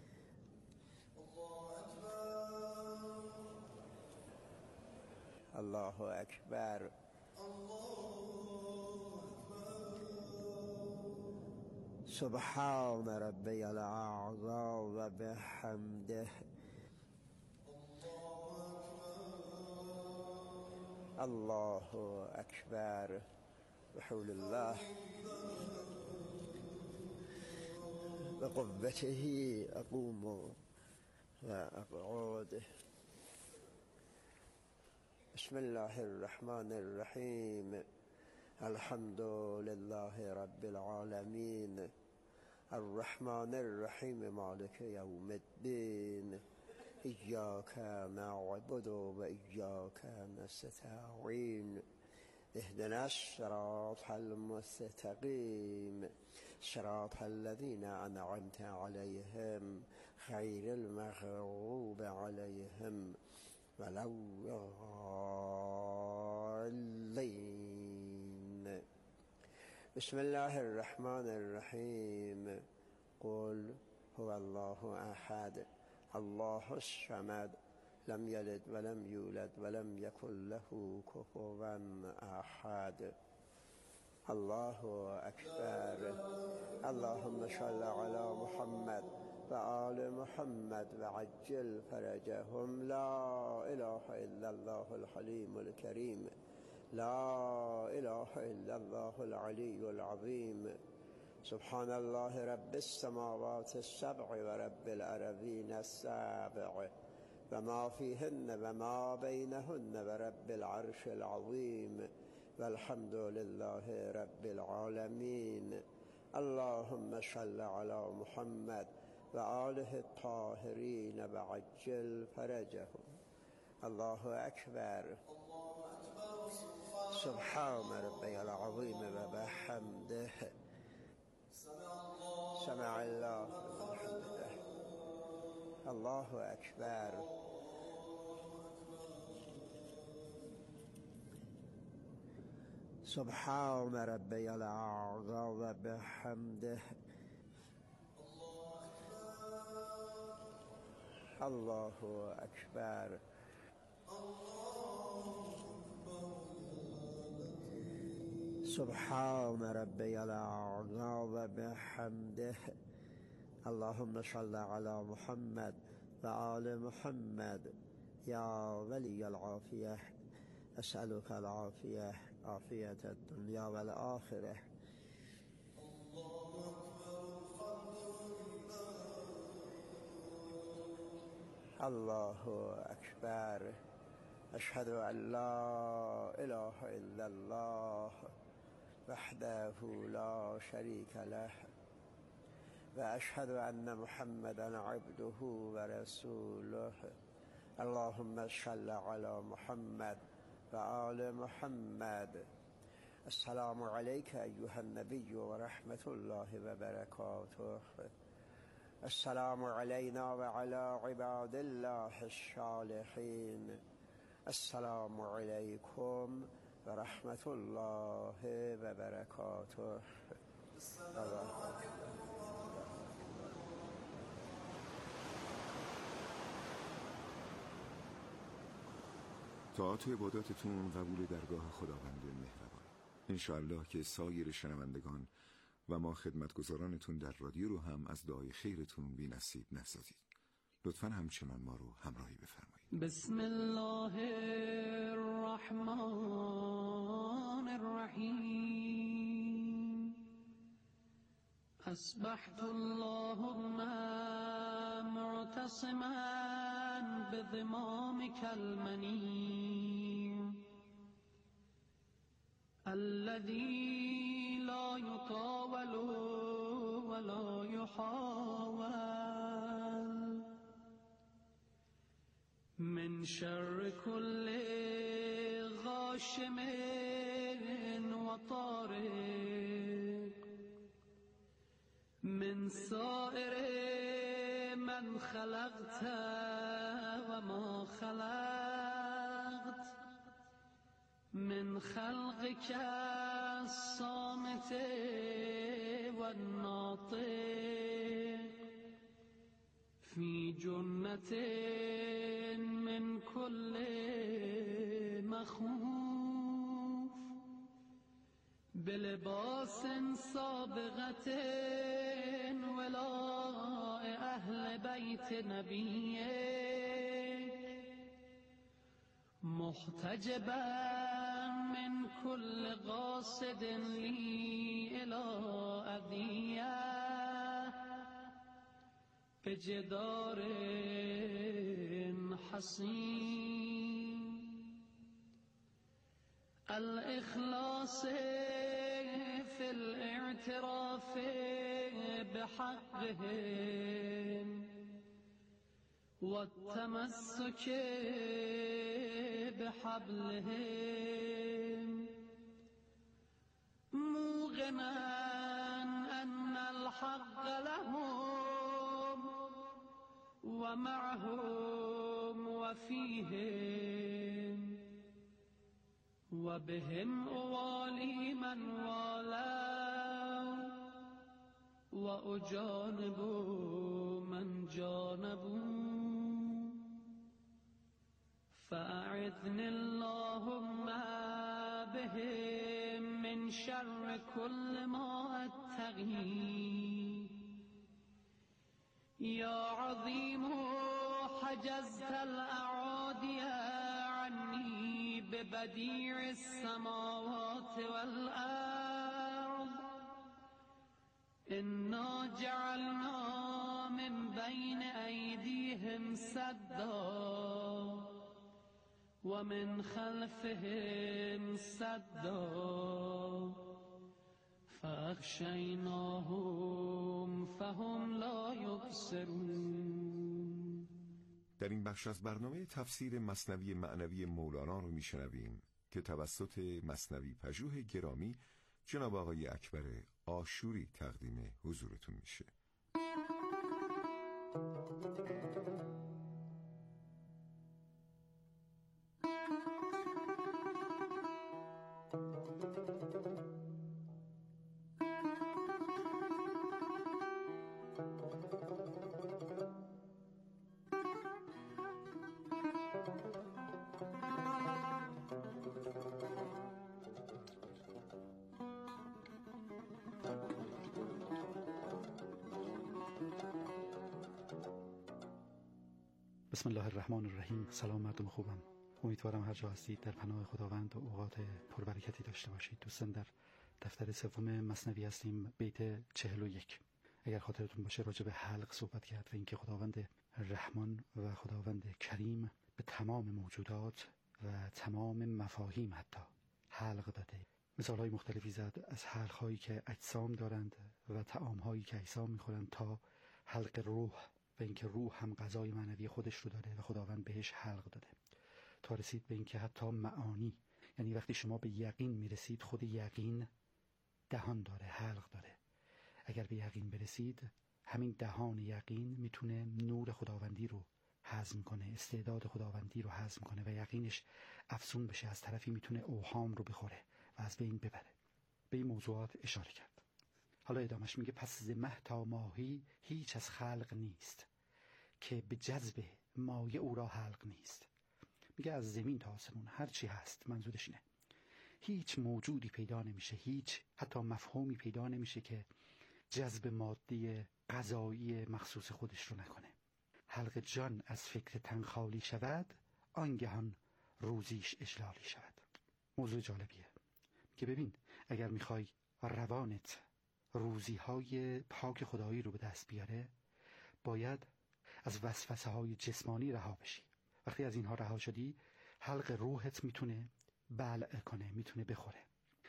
الله أكبر. سبحان ربي الأعلى وبحمده. الله أكبر. بحول الله بقوته أقوم وأقعد. بسم الله الرحمن الرحيم. الحمد لله رب العالمين الرحمن الرحيم مالك يوم الدين إياك نعبد وإياك نستعين اهدنا الصراط المستقيم صراط الذين أنعمت عليهم غير المغضوب عليهم ولا الضالين. بسم الله الرحمن الرحيم. قل هو الله أحد الله الصمد لم يلد ولم يولد ولم يكن له كفوا أحد. الله أكبر. اللهم صل على محمد وآل محمد وعجل فرجهم. لا إله إلا الله الحليم الكريم لا إله إلا الله العلي العظيم. سبحان الله رب السماوات السبع ورب الأرضين السبع وما فيهن وما بينهن ورب العرش العظيم والحمد لله رب العالمين. اللهم صل على محمد وآله الطاهرين وعجل فرجهم. الله أكبر. سبحان ربي العظيم وبحمده سمع الله لمن حمده. الله أكبر. سبحان ربي الأعلى وبحمده الله أكبر سبحان ربي الأعلى وبحمده اللهم صل على محمد وآل محمد يا ولي العافية أسألك العافية عافية الدنيا والآخرة الله أكبر أشهد أن لا إله إلا الله وحده لا شريك له وأشهد أن محمدا عبده ورسوله اللهم صل على محمد وآل محمد السلام عليك أيها النبي ورحمة الله وبركاته السلام علينا وعلى عباد الله الصالحين السلام عليكم ورحمة الله وبركاته طاعت و عباداتتون قبول درگاه خداوند مهربان. انشاءالله که سایر شنوندگان و ما خدمتگزارانتون در رادیو رو هم از دعای خیرتون بی نصیب نسازید. لطفاً همچنان ما رو همراهی بفرمایید. بسم الله الرحمن الرحیم اصبحت اللهم معتصما بضمامك المنی الذي لا يطاول ولا يحاول من شر كل غاشم وطارق من سائر من خلقت وما خلقت من خلقك الصامت والناطق في جنة من كل مخوف بلباس سابغة ولاء أهل بيت نبيك محتجبا من كل قاصد لي إلى أذية بجدار حصين الإخلاص في الاعتراف بحقهم والتمسك بحبلهم موقنا أن الحق لهم ومعهم وفيهم وبهم أوالي من والاه وأجانب من جانبوا فأعذني اللهم بهم من شر كل ما أتقي يا عظيم حجزت الأعادي عني ببديع السماوات والأرض إنا جعلنا من بين أيديهم سدا ومن خلفهم سدا فاخشیناهم فهم لا یبصرون. در این بخش از برنامه تفسیر مثنوی معنوی مولانا رو میشنویم که توسط مثنوی پژوه گرامی جناب آقای اکبر آشوری تقدیم حضورتون میشه. بسم الله الرحمن الرحیم. سلام مردم خوبم، امیدوارم هر جا هستید در پناه خداوند و اوقات پربرکتی داشته باشید. دوستان در دفتر سوم مثنوی هستیم، بیت چهل و یک. اگر خاطرتون باشه راجع به حلق صحبت کرد و اینکه خداوند رحمان و خداوند کریم به تمام موجودات و تمام مفاهیم حتی حلق داده. مثال های مختلفی زد، از حلق هایی که اجسام دارند و طعام هایی که اجسام میخورند تا حلق روح و اینکه روح هم غذای معنوی خودش رو داره و خداوند بهش حلق داده، تا رسید به اینکه حتی معانی، یعنی وقتی شما به یقین میرسید، خود یقین دهان داره، حلق داره. اگر به یقین برسید، همین دهان یقین میتونه نور خداوندی رو هضم کنه، استعداد خداوندی رو هضم کنه و یقینش افزون بشه. از طرفی میتونه اوهام رو بخوره و از بین ببره. به این موضوعات اشاره کرد. حالا ادامش میگه پس ز مه تا ماهی هیچ از خلق نیست، که به جذب مایه او را حلق نیست. میگه از زمین تا آسمون هر چی هست، منظورش اینه، هیچ موجودی پیدا نمیشه، هیچ حتی مفهومی پیدا نمیشه که جذب ماده غذایی مخصوص خودش رو نکنه. حلق جان از فکر تن خالی شود، آنگهان روزیش اجلالی شود. موضوع جالبیه که ببین، اگر میخوای روانت روزی های پاک خدایی رو به دست بیاره، باید از وسوسه های جسمانی رها بشی. وقتی از اینها رها شدی، حلق روحت میتونه بلع کنه، میتونه بخوره.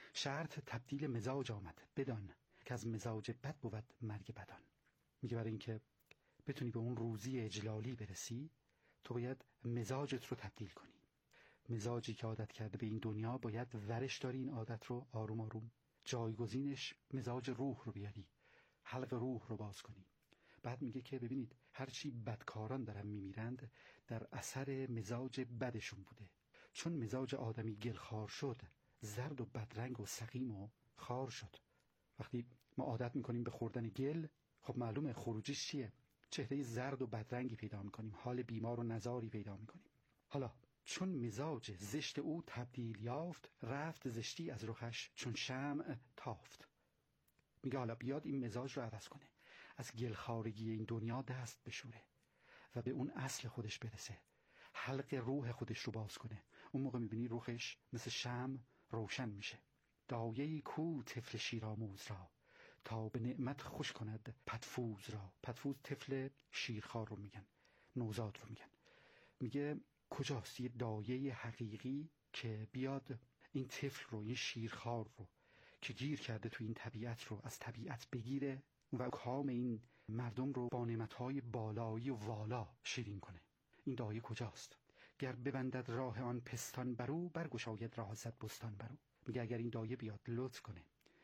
شرط تبدیل مزاج آمد، بدان که از مزاج بد بود مرگ بدان. میگه برای اینکه بتونی به اون روزی اجلالی برسی، تو باید مزاجت رو تبدیل کنی. مزاجی که عادت کرده به این دنیا، باید ورش داری این عادت رو آروم آروم جایگزینش مزاج روح رو بیاری، حلق روح رو باز کنی. بعد میگه که ببینید، هرچی بدکاران دارن میمیرند در اثر مزاج بدشون بوده. چون مزاج آدمی گلخوار شد، زرد و بدرنگ و سقیم و خار شد. وقتی ما عادت میکنیم به خوردن گل، خب معلومه خروجیش چیه؟ چهره زرد و بدرنگی پیدا میکنیم، حال بیمار و نزاری پیدا میکنیم. حالا چون مزاج زشت او تبدیل یافت، رفت زشتی از رخش چون شمع تافت. میگه حالا بیاد این مزاج رو عوض کنه، از گلخارگی این دنیا دست بشوره و به اون اصل خودش برسه، حلق روح خودش رو باز کنه. اون موقع میبینی روحش مثل شمع روشن میشه. دایه‌ای کو طفل شیرآموز را، تا به نعمت خوش کند پدفوز را. پدفوز طفل شیرخوار رو میگن، نوزاد رو میگن. میگه کجاست یه دایه حقیقی که بیاد این طفل رو، این شیرخوار رو که گیر کرده تو این طبیعت رو از طبیعت بگیره و کام این مردم رو با نعمتهای بالایی و والا شیرین کنه. این دایه کجاست؟ گر ببندد راه آن پستان برو، برگشاید راه صد بستان برو. میگه اگر این دایه بیاد لطف کنه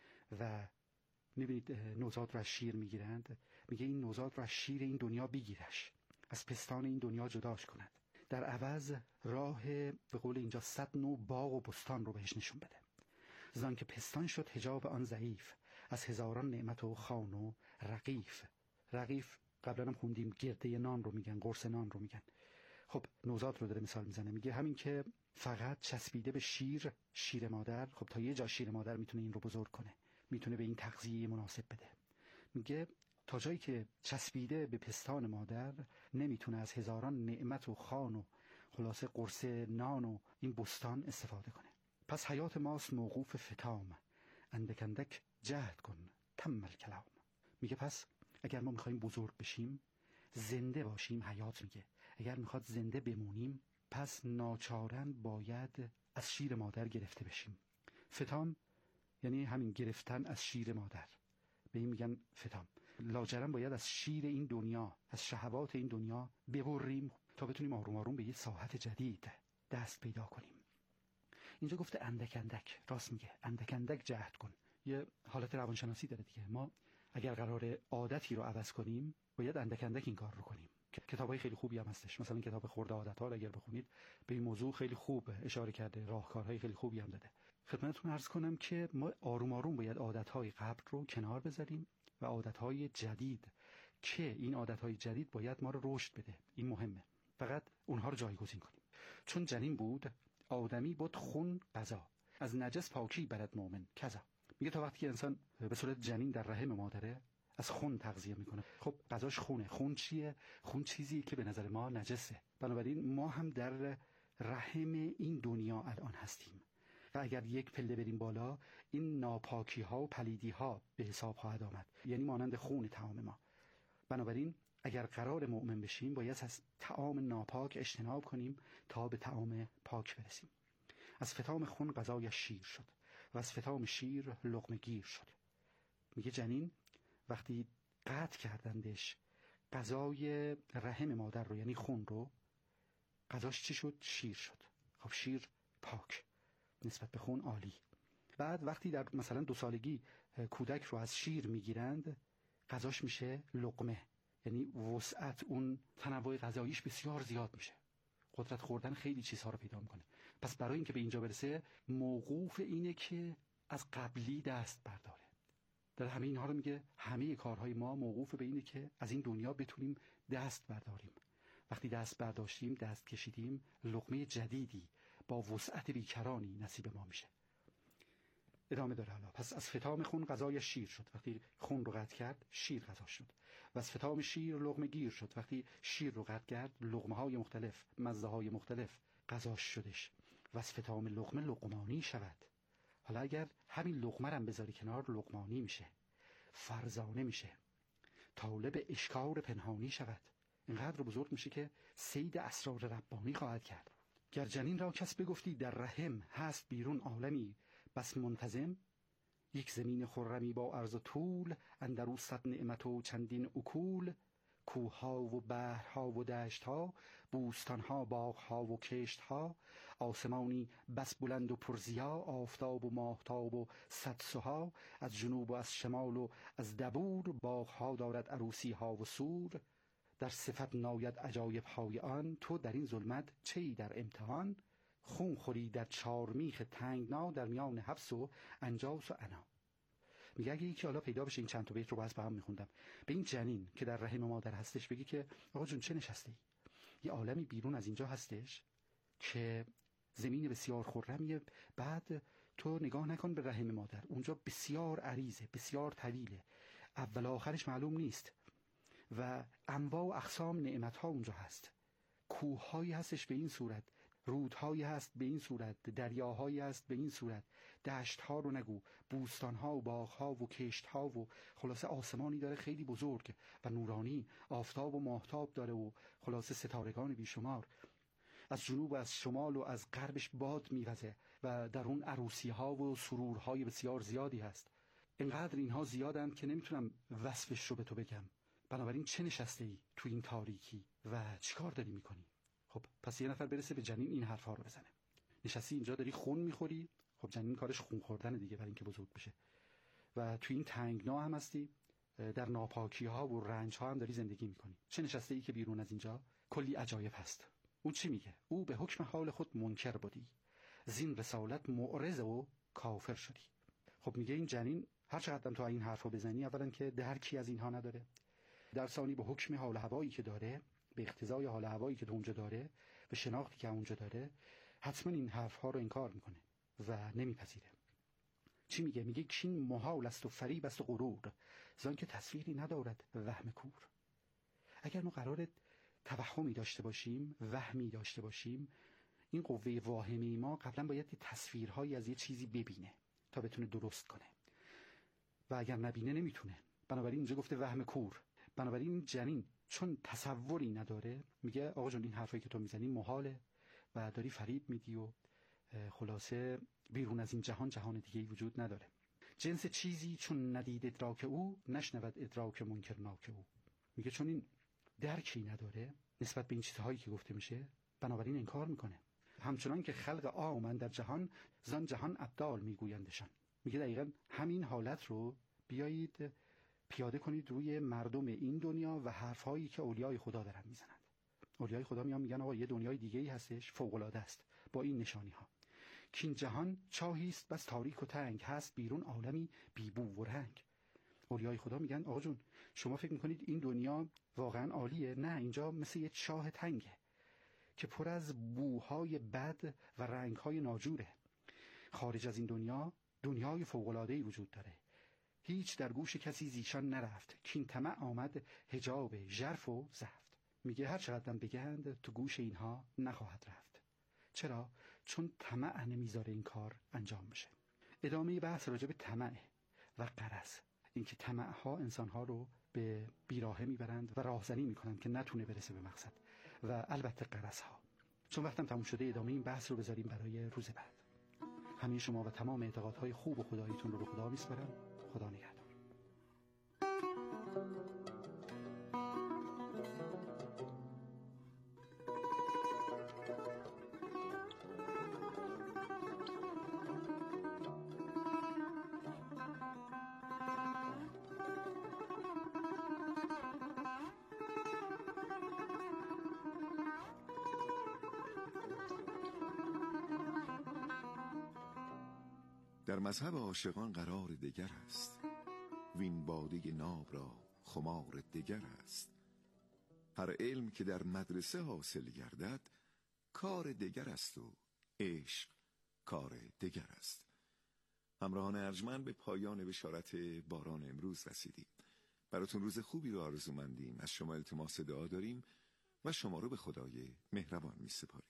و میبینید نوزاد رو از شیر میگیرند، میگه این نوزاد رو از شیر این دنیا بگیرش، از پستان این دنیا جداش کند، در عوض راه به قول اینجا صد نوع باغ و بستان رو بهش نشون بده. زان که پستان شد حجاب آن ضعیف، از هزاران نعمت و خوان و رغیف. رغیف قبلا هم خوندیم، گرده نان رو میگن، قرص نان رو میگن. خب نوزاد رو داره مثال میزنه، میگه همین که فقط چسبیده به شیر، شیر مادر، خب تا یه جا شیر مادر میتونه این رو بزرگ کنه، میتونه به این تغذیه مناسب بده. میگه تا جایی که چسبیده به پستان مادر، نمیتونه از هزاران نعمت و خوان و خلاصه قرص نان و این بستان استفاده کنه. پس حیات ماست موقوف فتام، اندک اندک جهد کن تم الکلام. میگه پس اگر ما میخوایم بزرگ بشیم، زنده باشیم، حیات میگه اگر میخواد زنده بمونیم، پس ناچارن باید از شیر مادر گرفته بشیم. فتام یعنی همین گرفتن از شیر مادر، به این میگن فتام. لاجرم باید از شیر این دنیا، از شهوات این دنیا ببریم تا بتونیم آروم آروم به یه ساحت جدید دست پیدا کنیم. اینجا گفته اندک اندک، راست میگه، اندک اندک جهد کن. یه حالت روانشناسی داره دیگه. ما اگر قرار عادتی رو عوض کنیم، باید اندک اندک این کار رو کنیم. کتابای خیلی خوبی هم هستش، مثلا کتاب خرد عادت‌ها اگر بخونید به این موضوع خیلی خوب اشاره کرده، راهکارهای خیلی خوبی هم داده. خدمتتون عرض کنم که ما آروم آروم باید عادت‌های قبل رو کنار بذاریم و عادت‌های جدید، که این عادت‌های جدید باید ما رو رشد بده. این مهمه. فقط اونها رو جایگزین کنیم. چون جنین بود آدمی بود خون قضا، از نجس پاکی برد مؤمن کذا. میگه تا وقتی که انسان به صورت جنین در رحم مادره از خون تغذیه میکنه. خب غذاش خونه. خون چیه؟ خون چیزی که به نظر ما نجسه. بنابراین ما هم در رحم این دنیا الان هستیم و اگر یک پله بریم بالا این ناپاکی ها و پلیدی ها به حساب خواهد آمد، یعنی مانند خون طعام ما. بنابراین اگر قرار مؤمن بشیم باید از طعام ناپاک اجتناب کنیم تا به طعام پاک برسیم. از فتام خون غذایش شیر شد و از فتام شیر لقمه گیر شد. میگه جنین وقتی قطع کردندش غذای رحم مادر رو، یعنی خون رو، غذاش چی شد؟ شیر شد. خب شیر پاک، نسبت به خون عالی. بعد وقتی در مثلا دو سالگی کودک رو از شیر میگیرند غذاش میشه لقمه، یعنی وسعت اون تنوع غذاییش بسیار زیاد میشه، قدرت خوردن خیلی چیزها رو پیدا میکنه. پس برای اینکه به اینجا برسه موقوف اینه که از قبلی دست برداره. در همه اینها رو میگه همه کارهای ما موقوف به اینه که از این دنیا بتونیم دست برداریم. وقتی دست برداشتیم، دست کشیدیم، لقمه جدیدی با وسعت بیکرانی نصیب ما میشه. ادامه داره حالا. پس از فتام خون غذای شیر شد. وقتی خون رو قطع کرد شیر غذا شد. و از فتام شیر لقمه گیر شد. وقتی شیر رو قطع کرد لقمه های مختلف، مزه های مختلف غذاش شدش. و از فتام لقمه لقمانی شود. حالا اگر همین لقمه رو بذاری کنار لقمانی میشه، فرزانه میشه، طالب اشکار پنهانی شود. اینقدر بزرگ میشه که صید اسرار ربانی خواهد کرد. گر جنین را کس بگفتی در رحم هست بیرون عالمی بس منتظم، یک زمین خرمی با عرض و طول اندرو صد نعمت و چندین اکول، کوهها و بحرها و دشتها، بوستانها، باغها و کشتها، آسمانی بس بلند و پرزیا، آفتاب و ماهتاب و صد سها، از جنوب و از شمال و از دبور، باغها دارد عروسیها و سور، در صفت ناید عجایب های آن، تو در این ظلمت چی در امتحان، خون خوری در چارمیخ تنگنا، در میان حبس و انجاس و عنا. میگه اگه یکی حالا پیدا بشه این چند تا بیت رو باز با هم میخوندم، به این جنین که در رحم مادر هستش بگی که آقا جون چه نشسته ای؟ یه عالمی بیرون از اینجا هستش که زمین بسیار خرمیه، بعد تو نگاه نکن به رحم مادر، اونجا بسیار عریضه، بسیار طویله، اول آخرش معلوم نیست و انواع و اقسام نعمت ها اونجا هست. کوه هایی هستش به این صورت، رودهایی هست به این صورت، دریاهایی هست به این صورت، دشت ها رو نگو، بوستان ها و باغ ها و کشت ها و خلاصه آسمانی داره خیلی بزرگ و نورانی، آفتاب و ماهتاب داره و خلاصه ستارگان بیشمار، از جنوب و از شمال و از غربش باد میوزه و در اون عروسی ها و سرورهای بسیار زیادی هست. اینقدر اینها زیادند که نمیتونم وصفش رو به تو بگم. بنابراین چه نشسته ای تو این تاریکی و چیکار داری میکنی؟ خب پس یه نفر برسه به جنین این حرفا رو بزنه. نشستی اینجا داری خون میخوری، خب جنین کارش خون خوردن دیگه برای اینکه بزرگ بشه، و تو این تنگنا هم هستی، در ناپاکی ها و رنج ها هم داری زندگی میکنی. چه نشسته ای که بیرون از اینجا کلی عجایب هست. اون چی میگه؟ او به حکم حال خود منکر بودی، زین رسالت معرض و کافر شدی. خب میگه این جنین هر چقدر تو این حرفو بزنی، اولا که درکی از اینها نداره، در ثانی به حکم حال هوایی که داره، به اقتضای حال هوایی که تو اونجا داره و شناختی که اونجا داره، حتما این حرفها رو انکار میکنه و نمیپذیره. چی میگه؟ میگه کین محال است و فریب است و غرور، زان که تصویری ندارد وهم کور. اگر ما قرار توهمی داشته باشیم، وهمی داشته باشیم، این قوه واهمی ما قبلا باید تصویرهایی از یه چیزی ببینه تا بتونه درست کنه، و اگر نبینه نمیتونه. بنابراین اینجا گفته وهم کور. بنابراین این جنین چون تصوری نداره، میگه آقا جون این حرفایی که تو میزنی محاله و داری فریب میدی و خلاصه بیرون از این جهان جهان دیگه‌ای وجود نداره. جنس چیزی چون ندید ادراک او، نشنود ادراک منکرناک او. میگه چون این درکی نداره نسبت به این چیزهایی که گفته میشه، بنابراین انکار میکنه. همچنان که خلق عامن در جهان، زان جهان ابدال میگویندشان. میگه دقیقاً همین حالت رو بیایید پیاده کنید روی مردم این دنیا و حرفهایی که اولیای خدا دارن میزنند. اولیای خدا میان میگن آقا یه دنیای دیگه‌ای هستش فوق العاده است با این نشانی ها. که این جهان چاهی است بس تاریک و تنگ، هست بیرون عالمی بی بو و رنگ. اولیای خدا میگن آقا جون شما فکر میکنید این دنیا واقعا عالیه؟ نه، اینجا مثل یه چاه تنگه که پر از بوهای بد و رنگهای ناجوره. خارج از این دنیا دنیای فوق‌العاده‌ای وجود داره. هیچ در گوش کسی زیشان نرفت که این طمع آمد حجاب ژرف و زفت. میگه هر چقدرم بگند تو گوش اینها نخواهد رفت. چرا؟ چون طمع نمیذاره این کار انجام بشه. ادامه بحث راجع به طمع و غرض، اینکه طمع‌ها انسان‌ها رو به بیراهه میبرند و راهزنی میکنند که نتونه برسه به مقصد، و البته غرض‌ها. چون وقتم تموم شده ادامه این بحث رو بذاریم برای روز بعد. همه شما و تمام اعتقادهای خوب و خداییتون رو به خدا میسپارم. خدا نگهدار. در مذهب عاشقان قرار دگر است، وین باده ناب را خمار دگر است. هر علم که در مدرسه حاصل گردد، کار دگر است و عشق کار دگر است. همراهان ارجمند به پایان بشارت باران امروز رسیدیم. براتون روز خوبی رو آرزومندیم. از شما التماس دعا داریم و شما رو به خدای مهربان می سپاریم.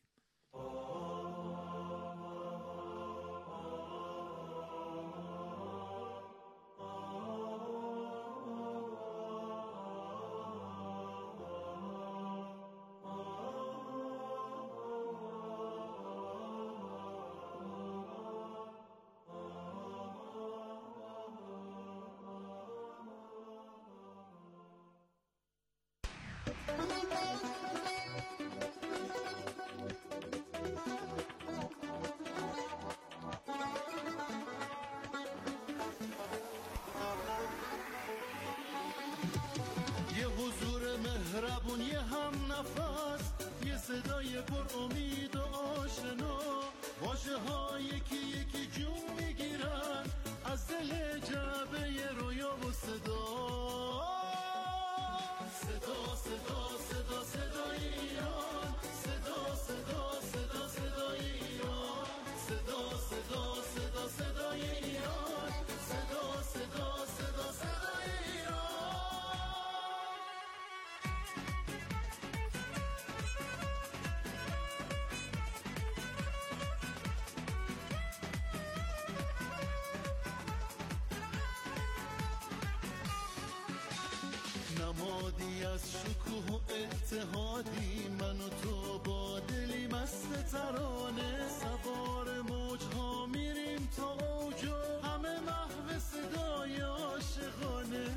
مهربون یه هم نفس، یه صدای پر امید و آشنا، واژه ها یکی یکی جون میگیرن از دل جعبه رویا و صدا. صدا صدا صدا صدای ایران، صدا صدا صدا صدای ایران، صدا صدا صدا صدای ایران، صدا صدا صدا صدای ایران. نمادی از شکوه و اتحادی، من و تو با دلی مست ترانه، سوار موجها میریم تا اوج و همه محو صدای عاشقانه.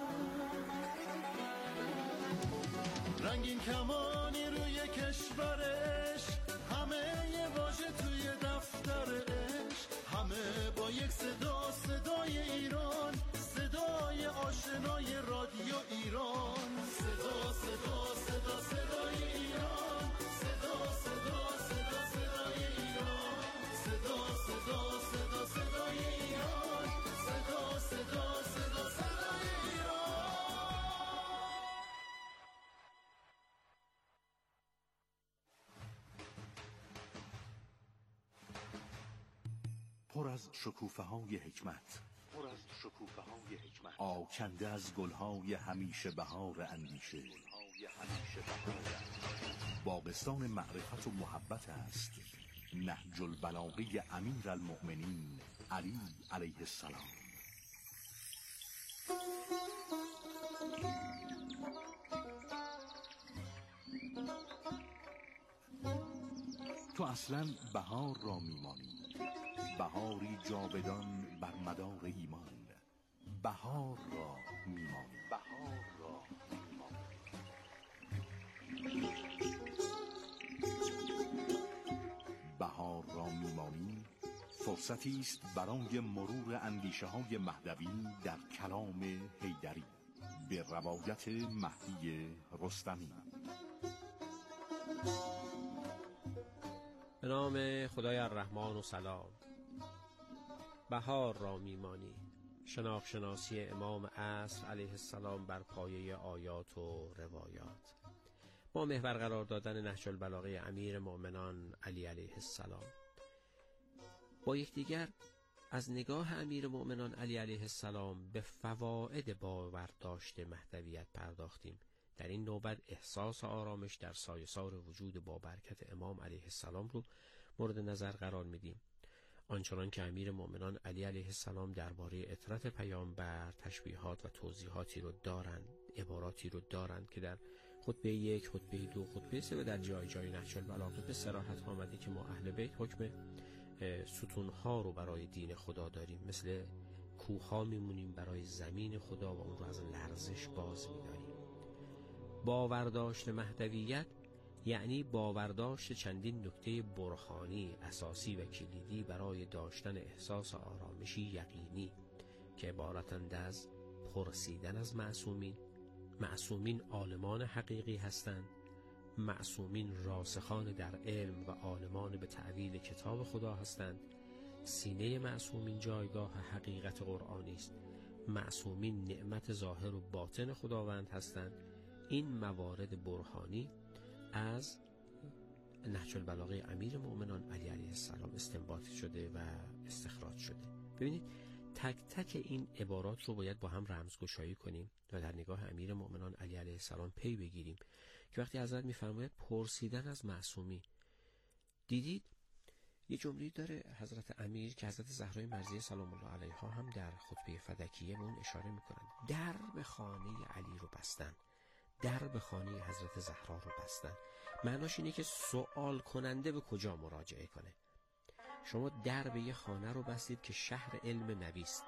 رنگین کمانی روی کشورش، همه یه واژه توی دفتر عشق، همه با یک صدا، صدای ایران، صدای آشنای رادیو ایران. صدا صدا صدا صدای ایران، صدا صدا صدا صدای ایران، صدا صدا صدا صدای ایران، صدا صدا صدا صدای ایران. پر از شکوفه های حکمت، پر از شکوفه های حکمت، آکنده از گلهای همیشه بهار اندیشه. باغستان معرفت و محبت است نهج البلاغه امیر المؤمنین علی علیه السلام. تو اصلا بهار را میمانی، بهاری جاودان بر مدار ایمان. بهار را میمانی، بهار را میمانی. بهار را میمانی فرصتی است برای مرور اندیشه های مهدوی در کلام حیدری به روایت مهدی رستمی. به نام خدای الرحمن و سلام. بهار را میمانی، شناخت شناسی امام عصر علیه السلام بر پایه آیات و روایات، با محور قرار دادن نهج البلاغه امیر مؤمنان علی علیه السلام. با یکدیگر از نگاه امیر مؤمنان علی علیه السلام به فواید باورداشت مهدویت پرداختیم. در این نوبت احساس آرامش در سایه‌سار وجود با برکت امام علیه السلام رو مورد نظر قرار میدیم. آنچنان که امیر مؤمنان علی علیه السلام درباره اطرت پیامبر تشبیهات و توضیحاتی رو دارند، عباراتی رو دارند که در خطبه یک، خطبه دو، خطبه سه و در جای جای نهج البلاغه به صراحت آمده که ما اهل بیت حکم ستونها رو برای دین خدا داریم، مثل کوه‌ها میمونیم برای زمین خدا و اون رو از لرزش باز می‌داریم. باورداشت مهدویت یعنی باورداشت چندین نکته برهانی اساسی و کلیدی برای داشتن احساس آرامشی یقینی که عبارتند از پرسیدن از معصومین. معصومین عالمان حقیقی هستند. معصومین راسخان در علم و عالمان به تعویل کتاب خدا هستند. سینه معصومین جایگاه حقیقت قرآنی است. معصومین نعمت ظاهر و باطن خداوند هستند. این موارد برهانی از نهج البلاغه امیر مؤمنان علی علیه السلام استنباط شده و استخراج شده. ببینید تک تک این عبارات رو باید با هم رمزگشایی کنیم و در نگاه امیر مؤمنان علی علیه السلام پی بگیریم که وقتی حضرت می‌فرماید پرسیدن از معصومی، دیدید یه جمله داره حضرت امیر که حضرت زهرای مرضیه سلام الله علیها هم در خطبه فدکیه به اون اشاره می‌کنند. در به خانه علی رو بستن، در به خانه حضرت زهرا رو بستن. معناش اینه که سوال کننده به کجا مراجعه کنه. شما در به یه خانه رو بستید که شهر علم نبی است.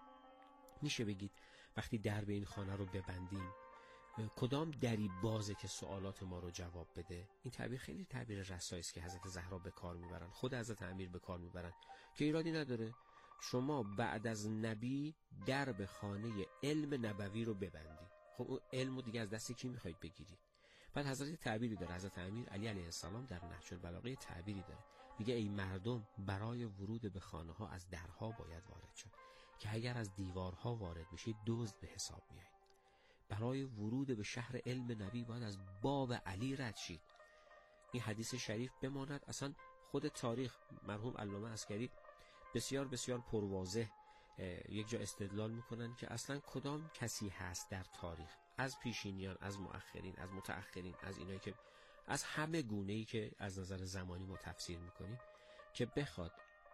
میشه بگید وقتی در به این خانه رو ببندیم کدام دری بازه که سوالات ما رو جواب بده؟ این تعبیر خیلی تعبیر رسایی است که حضرت زهرا به کار میبرن، خود حضرت امیر به کار میبرن که ایرادی نداره. شما بعد از نبی در به خانه علم نبوی رو ببندید. خب اون علمو دیگه از دست کی میخواید بگیرید؟ بعد حضرت تعبیری داره، حضرت امیر علی علیه السلام در نهج البلاغه تعبیری داره، میگه ای مردم برای ورود به خانه ها از درها باید وارد شد که اگر از دیوارها وارد بشید دزد به حساب میایید. برای ورود به شهر علم نبی باید از باب علی رد شید. این حدیث شریف بماند. اصلا خود تاریخ مرحوم علامه عسکری بسیار بسیار پرواضح یک جا استدلال میکنن که اصلا کدام کسی هست در تاریخ از پیشینیان، از مؤخرین، از متأخرین، از اینایی که از همه گونه‌ای که از نظر زمانی ما تفسیر میکنیم که بخواد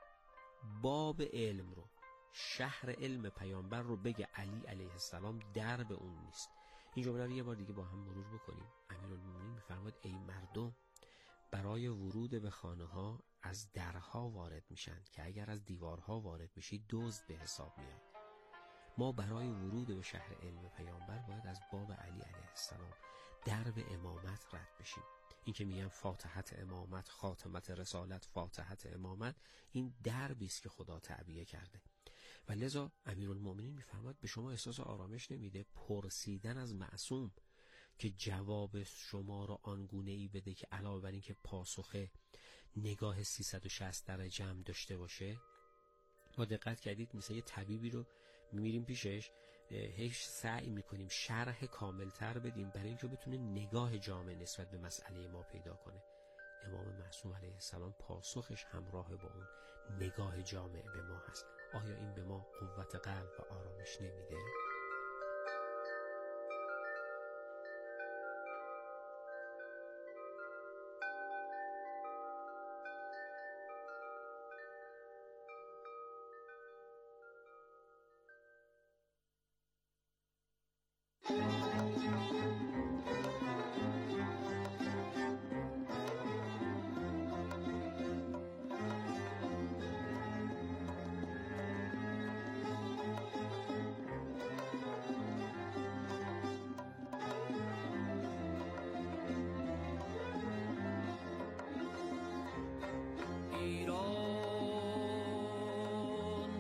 باب علم رو، شهر علم پیامبر رو بگه علی علیه السلام در به اون نیست. این جمله رو یه بار دیگه با هم مرور بکنیم. امیرالمومنین میفرماید ای مردم برای ورود به خانه ها از درها وارد میشن که اگر از دیوارها وارد بشید دزد به حساب میاد. ما برای ورود به شهر علم پیامبر باید از باب علی علیه السلام در به امامت رد بشیم. این که میگن فاتحت امامت، خاتمت رسالت، فاتحت امامت، این دربی است که خدا تعبیه کرده. و لذا امیرالمومنین میفرماید به شما احساس آرامش نمیده پرسیدن از معصوم که جواب شما را آنگونه ای بده که علاوه بر این که پاسخ نگاه سیصد و شصت درجه هم داشته باشه؟ ما دقت کردید مثل یه طبیبی رو میریم پیشش، هیچ سعی میکنیم شرح کاملتر بدیم برای اینکه بتونه نگاه جامع نسبت به مسئله ما پیدا کنه. امام معصوم علیه السلام پاسخش همراه با اون نگاه جامع به ما هست. آیا این به ما قوت قلب و آرامش نمیده؟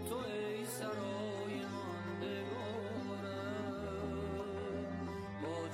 با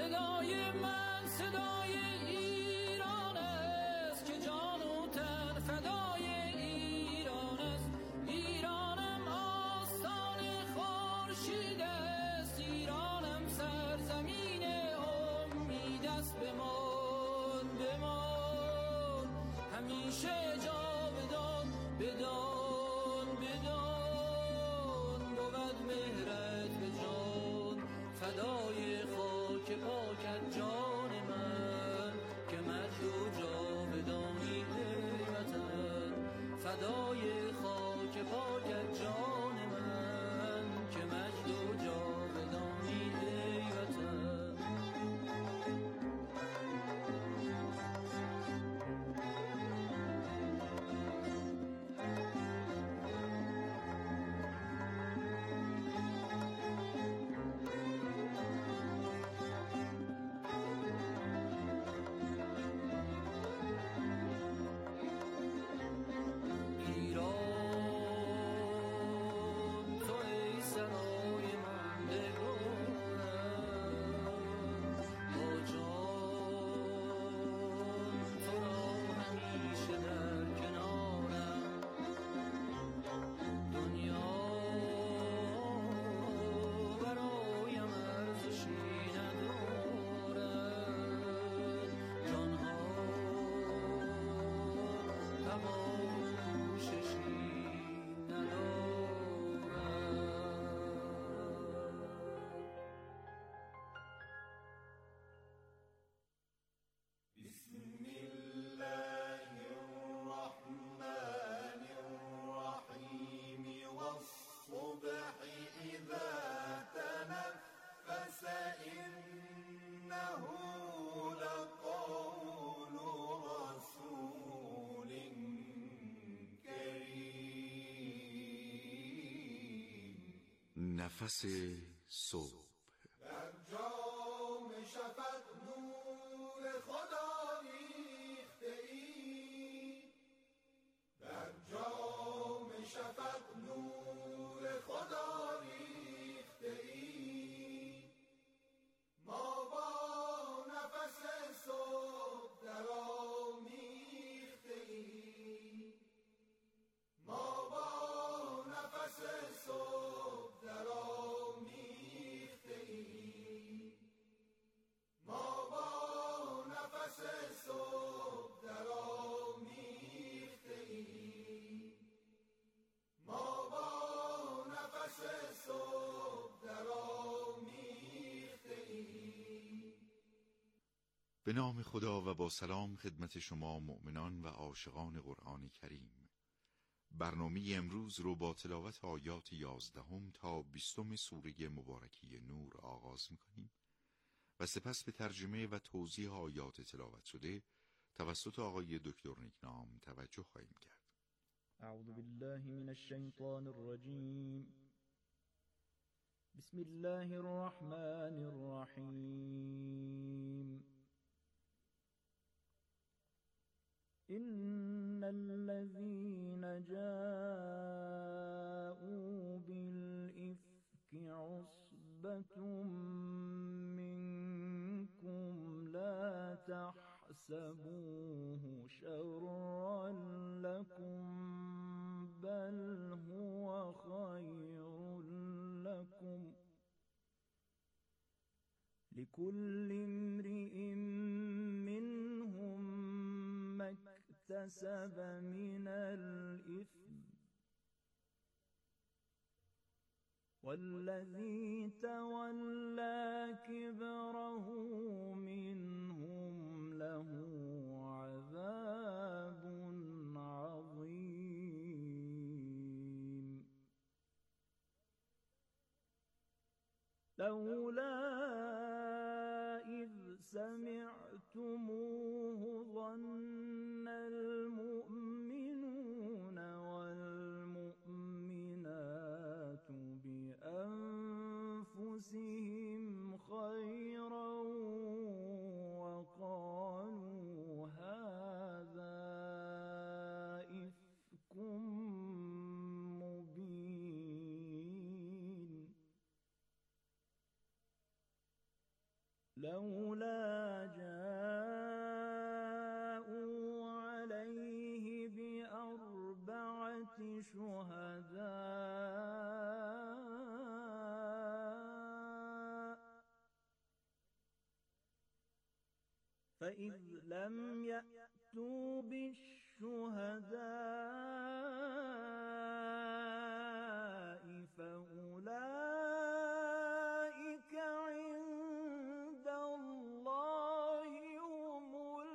صدای من صدای ایران است که جان و تن فدای ایران است. ایرانم آستان خورشید است، ایرانم سرزمین امید است. بمان بمان همیشه جاودان، بدان بدان بود مهرت به جان. فدای خاک پاکت جان من که مجد و جاودانی ای وطن. فدای خاک پاکت جان من که مجد و جاودانی ای وطن. نفس صبح در جام شفق نور خدا ریخته ای، در جام شفق نور خدا ریخته ای. ما با نفس صبح در آمیخته ای، ما با نفس صبح در آمیخته ای، ما با نفس صبح در آمیخته ای، ما با نفس صبح در آمیخته ای. به نام خدا و با سلام خدمت شما مؤمنان و عاشقان قرآن کریم. برنامه امروز رو با تلاوت آیات یازدهم تا بیستم سوره مبارکی نور آغاز می‌کنیم و سپس به ترجمه و توضیح آیات تلاوت شده توسط آقای دکتر نیکنام توجه خواهیم کرد. اعوذ بالله من الشیطان الرجیم. بسم الله الرحمن الرحیم. إن الذين جاءوا بالإفك عصبة منكم لا تحسبوه شرا لكم بل هو خير لكم لكل امرئ منهم ما اكتسب من الإثم والذي تولى كبره منهم له عذاب عظيم. لولا إذ سمعتموه ظن المؤمنون والمؤمنات بأنفسهم خيرا وقالوا هذا إفك مبين. لولا جاءوا عليه بأربعة شهداء فإذ لم يأتوا بالشهداء فأولئك عند الله هم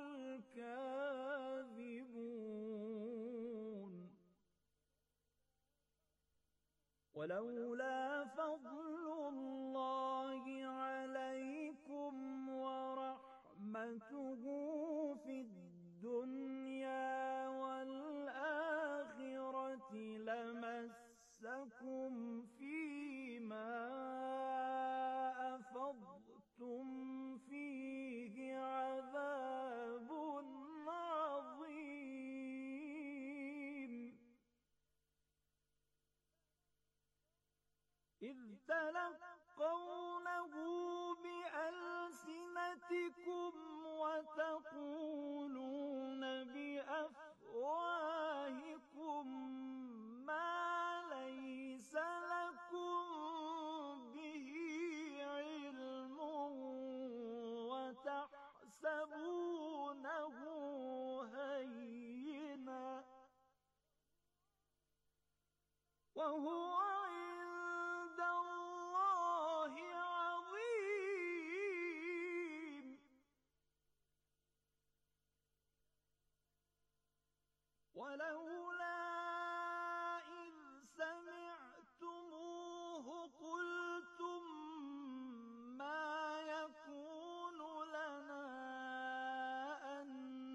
الكاذبون ولولا فضل الله عليكم ورحمته في الدنيا والآخرة لمسكم فيما أفضتم فيه عذاب عظيم إذ تلقونه بألسنتكم وتقولون بأفواهكم ما ليس لكم به علم وتحسبونه هينا وهو عند الله عظيم ولولا إذ سمعتموه قلتم ما يكون لنا أن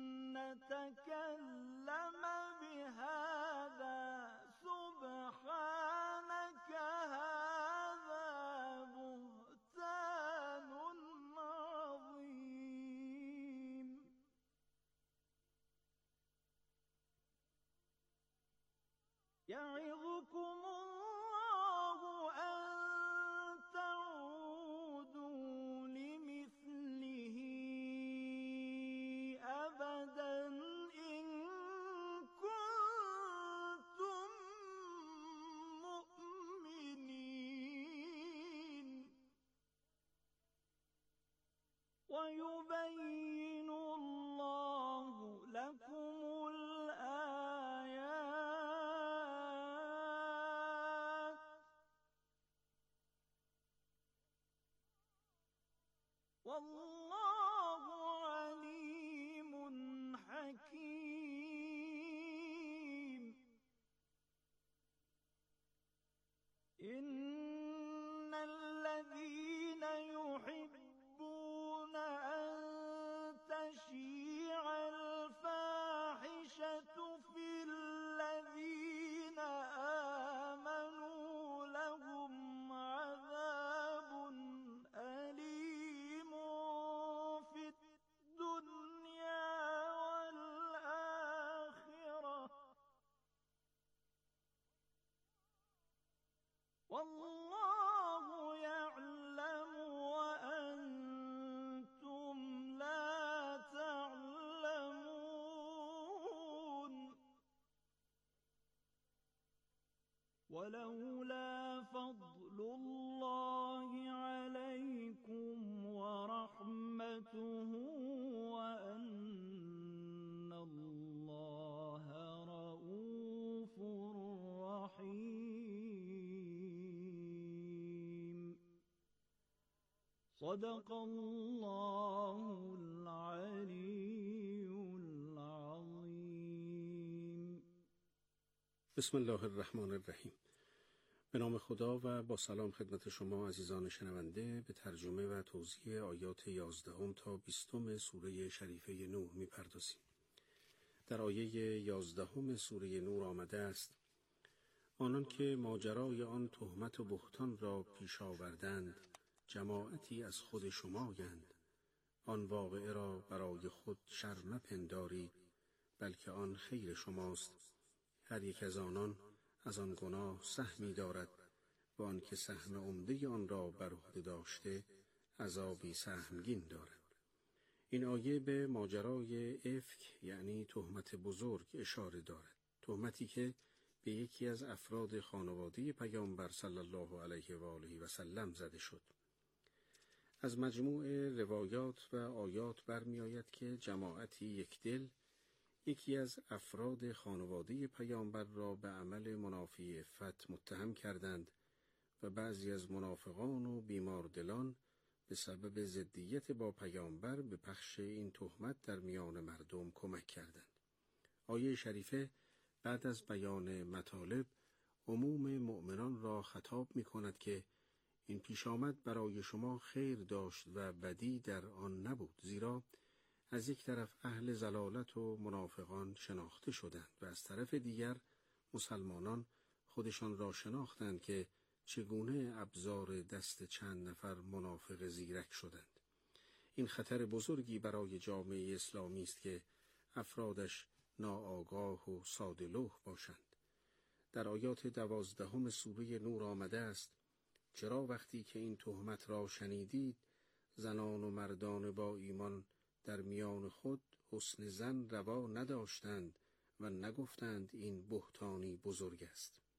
نتكلم بهذا سبحانك هذا بهتان عظيم يعظكم الله أن تعودوا لمثله أبدا إن كنتم مؤمنين ويبين الله لكم الآيات والله عليم حكيم إن الذين يحبون أن تشيع الفاحشة في الذين آمنوا لهم عذاب أليم في الدنيا والآخرة والله يعلم وأنتم لا تعلمون ولولا فضل الله عليكم ورحمته وأن الله رؤوف رحيم صدق الله العلي العظيم. بسم الله الرحمن الرحیم. به نام خدا و با سلام خدمت شما عزیزان شنونده به ترجمه و توضیح آیات یازدهم تا بیستم سوره شریفه نوح می‌پردازیم. در آیه یازدهم سوره نور آمده است: آنان که ماجرای آن تهمت و بهتان را پیش آوردند جماعتی از خود شمایند. آن واقعه را برای خود شر مپندارید، بلکه آن خیر شماست. هر یک از آنان از آن گناه سهمی دارد و آن که سهم عمده آن را بر عهده داشته عذابی سهمگین دارد. این آیه به ماجرای افک یعنی تهمت بزرگ اشاره دارد. تهمتی که به یکی از افراد خانواده پیامبر صلی الله علیه و آله و سلم زده شد. از مجموع روایات و آیات برمی آید که جماعتی یک دل یکی از افراد خانواده پیامبر را به عمل منافی عفت متهم کردند و بعضی از منافقان و بیماردلان به سبب ضدیت با پیامبر به پخش این تهمت در میان مردم کمک کردند. آیه شریفه بعد از بیان مطالب عموم مؤمنان را خطاب می کند که این پیش آمد برای شما خیر داشت و بدی در آن نبود، زیرا از یک طرف اهل ضلالت و منافقان شناخته شدند و از طرف دیگر مسلمانان خودشان را شناختند که چگونه ابزار دست چند نفر منافق زیرک شدند. این خطر بزرگی برای جامعه اسلامی است که افرادش ناآگاه و ساده‌لوح باشند. در آیات دوازدهم سوره نور آمده است: چرا وقتی که این تهمت را شنیدید زنان و مردان با ایمان در میان خود حسن زن روا نداشتند و نگفتند این بهتانی بزرگ است.